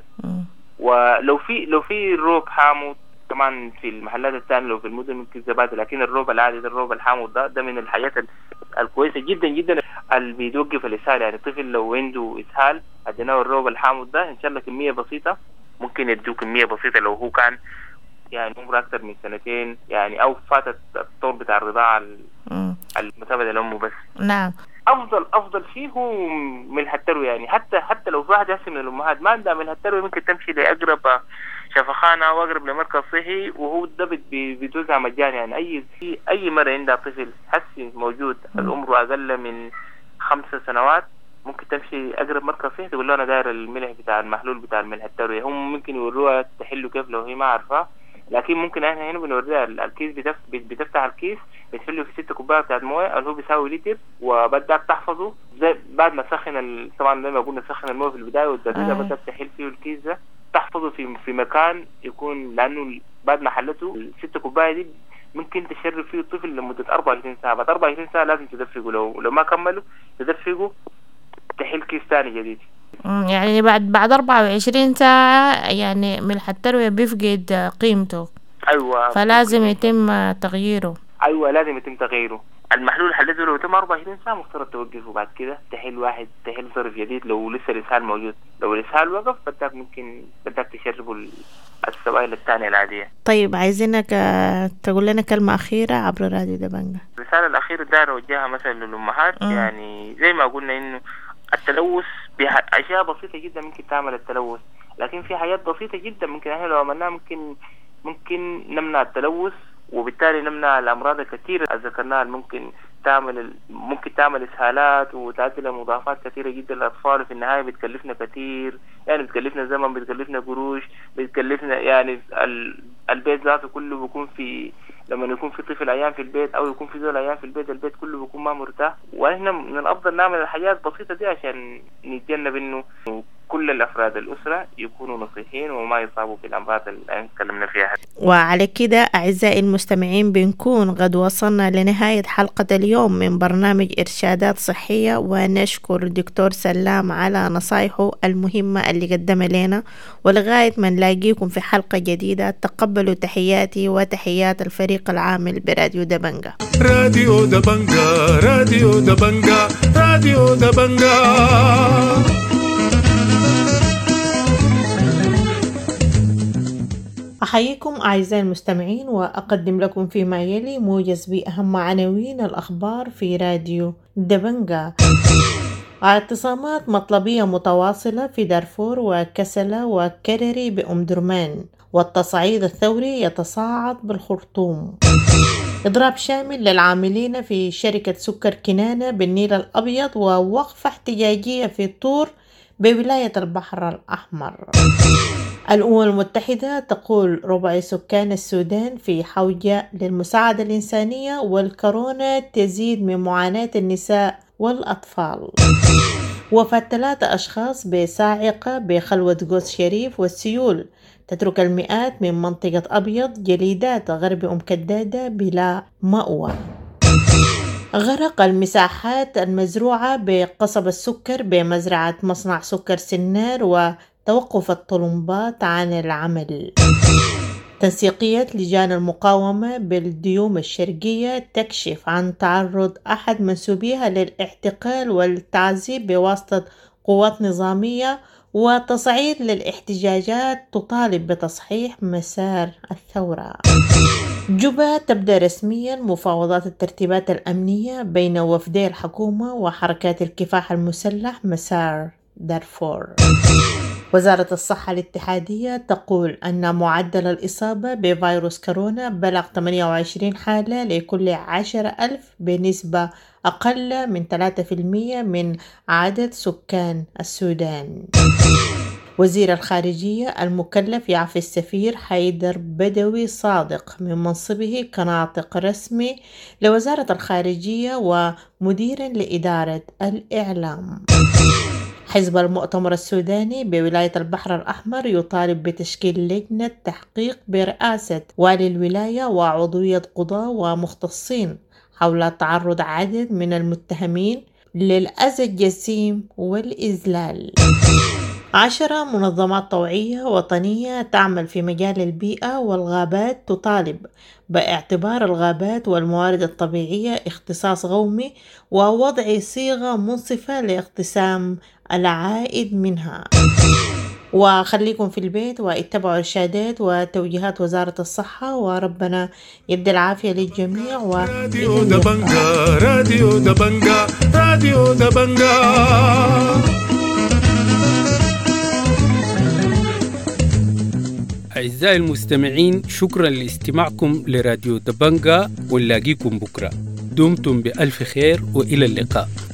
Speaker 13: ولو في روب حامض كمان في المحلات الثانية، لو في المدن ممكن زبادي، لكن الروب العادي ده الروب الحامض ده من الحاجات الكويسة جدا جدا اللي بيوقف الإسهال. يعني الطفل لو عنده إسهال اديناه الروب الحامض ده ان شاء الله كمية بسيطة، ممكن يديه كمية بسيطة لو هو كان يعني عمره أكثر من 2 يعني أو فاتت الطور بتاع الرضاعة المتابعة لأمه بس.
Speaker 6: نعم.
Speaker 13: افضل شيء هو ملح التروية. يعني حتى لو في واحد هسه من الامهات ما عندها ملح التروية ممكن تمشي لاقرب شفخانة او اقرب لمركز صحي، وهو ده بيتوزع مجاني. يعني اي مرة عندها طفل حسي موجود العمر اقل من 5 سنوات ممكن تمشي اقرب مركز صحي تقول له انا داير الملح بتاع المحلول بتاع الملح التروية. هم ممكن يوروها تحله كيف لو هي ما عارفة، لكن ممكن احنا هنا بنوريها الكيس، بتفتح الكيس بتحله في 6 كوبايات بتاعت مويه اللي هو بيساوي لتر، وبدك تحفظه زي بعد ما تسخن طبعا زي ما قلنا تسخن المويه في البدايه والدقيقه بدك تحل فيه الكيس ده، تحفظه في مكان يكون، لانه بعد ما حلته ال6 كوبايات دي ممكن تشرب فيه الطفل لمده 24 ساعه. بعد 24 ساعه لازم تدفقه، لو ما كملوا تدفقه تحل كيس ثاني جديد.
Speaker 6: يعني بعد 24 ساعة يعني ملح التروية بيفقد قيمته.
Speaker 13: أيوة.
Speaker 6: فلازم يتم تغييره.
Speaker 13: أيوة لازم يتم تغييره. المحلول حلته لو تم 24 ساعة مفترض توقفه، بعد كده تحل ظرف جديد لو لسه الإسهال موجود. لو الإسهال وقف بدك تشربه السوائل الثانية العادية.
Speaker 6: طيب عايزينك تقول لنا كلمة أخيرة عبر راديو دبنجة.
Speaker 13: الرسالة الأخيرة داير أوجهها مثلا للأمهات. يعني زي ما قلنا إنه التلوث أشياء بسيطة جدا ممكن تعمل التلوث، لكن في حاجات بسيطة جدا ممكن احنا لو عملناها ممكن نمنع التلوث، وبالتالي نمنع الأمراض الكثيرة ذكرناها ممكن تعمل إسهالات وتؤدي لمضاعفات كثيرة جدا للأطفال. في النهاية بتكلفنا كثير، يعني بتكلفنا زمن، بتكلفنا قروش، بتكلفنا يعني البيت ذاته كله بيكون لما يكون في طفل أيام في البيت أو يكون في زول أيام في البيت كله بيكون ما مرتاح. وإحنا من الأفضل نعمل الحاجات البسيطة دي عشان نتجنب إنه كل الأفراد الأسرة يكونوا نصيحين وما يصابوا بالأمراض اللي تكلمنا فيها.
Speaker 6: وعلى كده أعزائي المستمعين بنكون قد وصلنا لنهاية حلقة اليوم من برنامج إرشادات صحية، ونشكر الدكتور سلام على نصايحه المهمة اللي قدمها لنا. ولغاية ما نلاقيكم في حلقة جديدة تقبلوا تحياتي وتحيات الفريق العامل براديو دبنجة.
Speaker 14: راديو دبنجة، راديو دبنجة، راديو دبنجة.
Speaker 6: أحييكم أعزائي المستمعين، وأقدم لكم فيما يلي موجز بأهم عناوين الأخبار في راديو دبنجة. اعتصامات مطلبية متواصلة في دارفور وكسلة وكرري بأم درمان، والتصعيد الثوري يتصاعد بالخرطوم. إضراب شامل للعاملين في شركة سكر كنانة بالنيل الأبيض، ووقفة احتجاجية في طور بولاية البحر الأحمر. الأمم المتحدة تقول ربع سكان السودان في حوجة للمساعدة الإنسانية، والكورونا تزيد من معاناة النساء والأطفال. وفاة 3 أشخاص بصاعقة بخلوة قوس شريف والسيول تترك المئات من منطقة أبيض جليدات غرب أم كدادة بلا مأوى. غرق المساحات المزروعة بقصب السكر بمزرعة مصنع سكر سنار وتوقف الطلمبات عن العمل. تنسيقية لجان المقاومة بالديوم الشرقية تكشف عن تعرض أحد منسوبيها للاعتقال والتعذيب بواسطة قوات نظامية وتصعيد للاحتجاجات تطالب بتصحيح مسار الثورة. جوبا تبدأ رسميا مفاوضات الترتيبات الأمنية بين وفدي الحكومة وحركات الكفاح المسلح مسار دارفور. وزارة الصحة الاتحادية تقول أن معدل الإصابة بفيروس كورونا بلغ 28 حالة لكل 10,000 بنسبة أقل من 3% من عدد سكان السودان. وزير الخارجية المكلف يعفي السفير حيدر بدوي صادق من منصبه كناطق رسمي لوزارة الخارجية ومدير لإدارة الإعلام. حزب المؤتمر السوداني بولاية البحر الأحمر يطالب بتشكيل لجنة تحقيق برئاسة والي الولاية وعضوية قضاة ومختصين حول تعرض عدد من المتهمين للأذى الجسيم والإذلال. 10 منظمات طوعية وطنية تعمل في مجال البيئة والغابات تطالب باعتبار الغابات والموارد الطبيعية اختصاص قومي ووضع صيغة منصفة لاقتسام العائد منها. وخليكم في البيت واتبعوا إرشادات وتوجيهات وزارة الصحة وربنا يدي العافية للجميع.
Speaker 14: راديو دبنجا راديو دبنجا راديو دبنجا.
Speaker 1: أعزائي المستمعين، شكرا لاستماعكم لراديو دبنجا، ونلاقيكم بكرة. دمتم بألف خير وإلى اللقاء.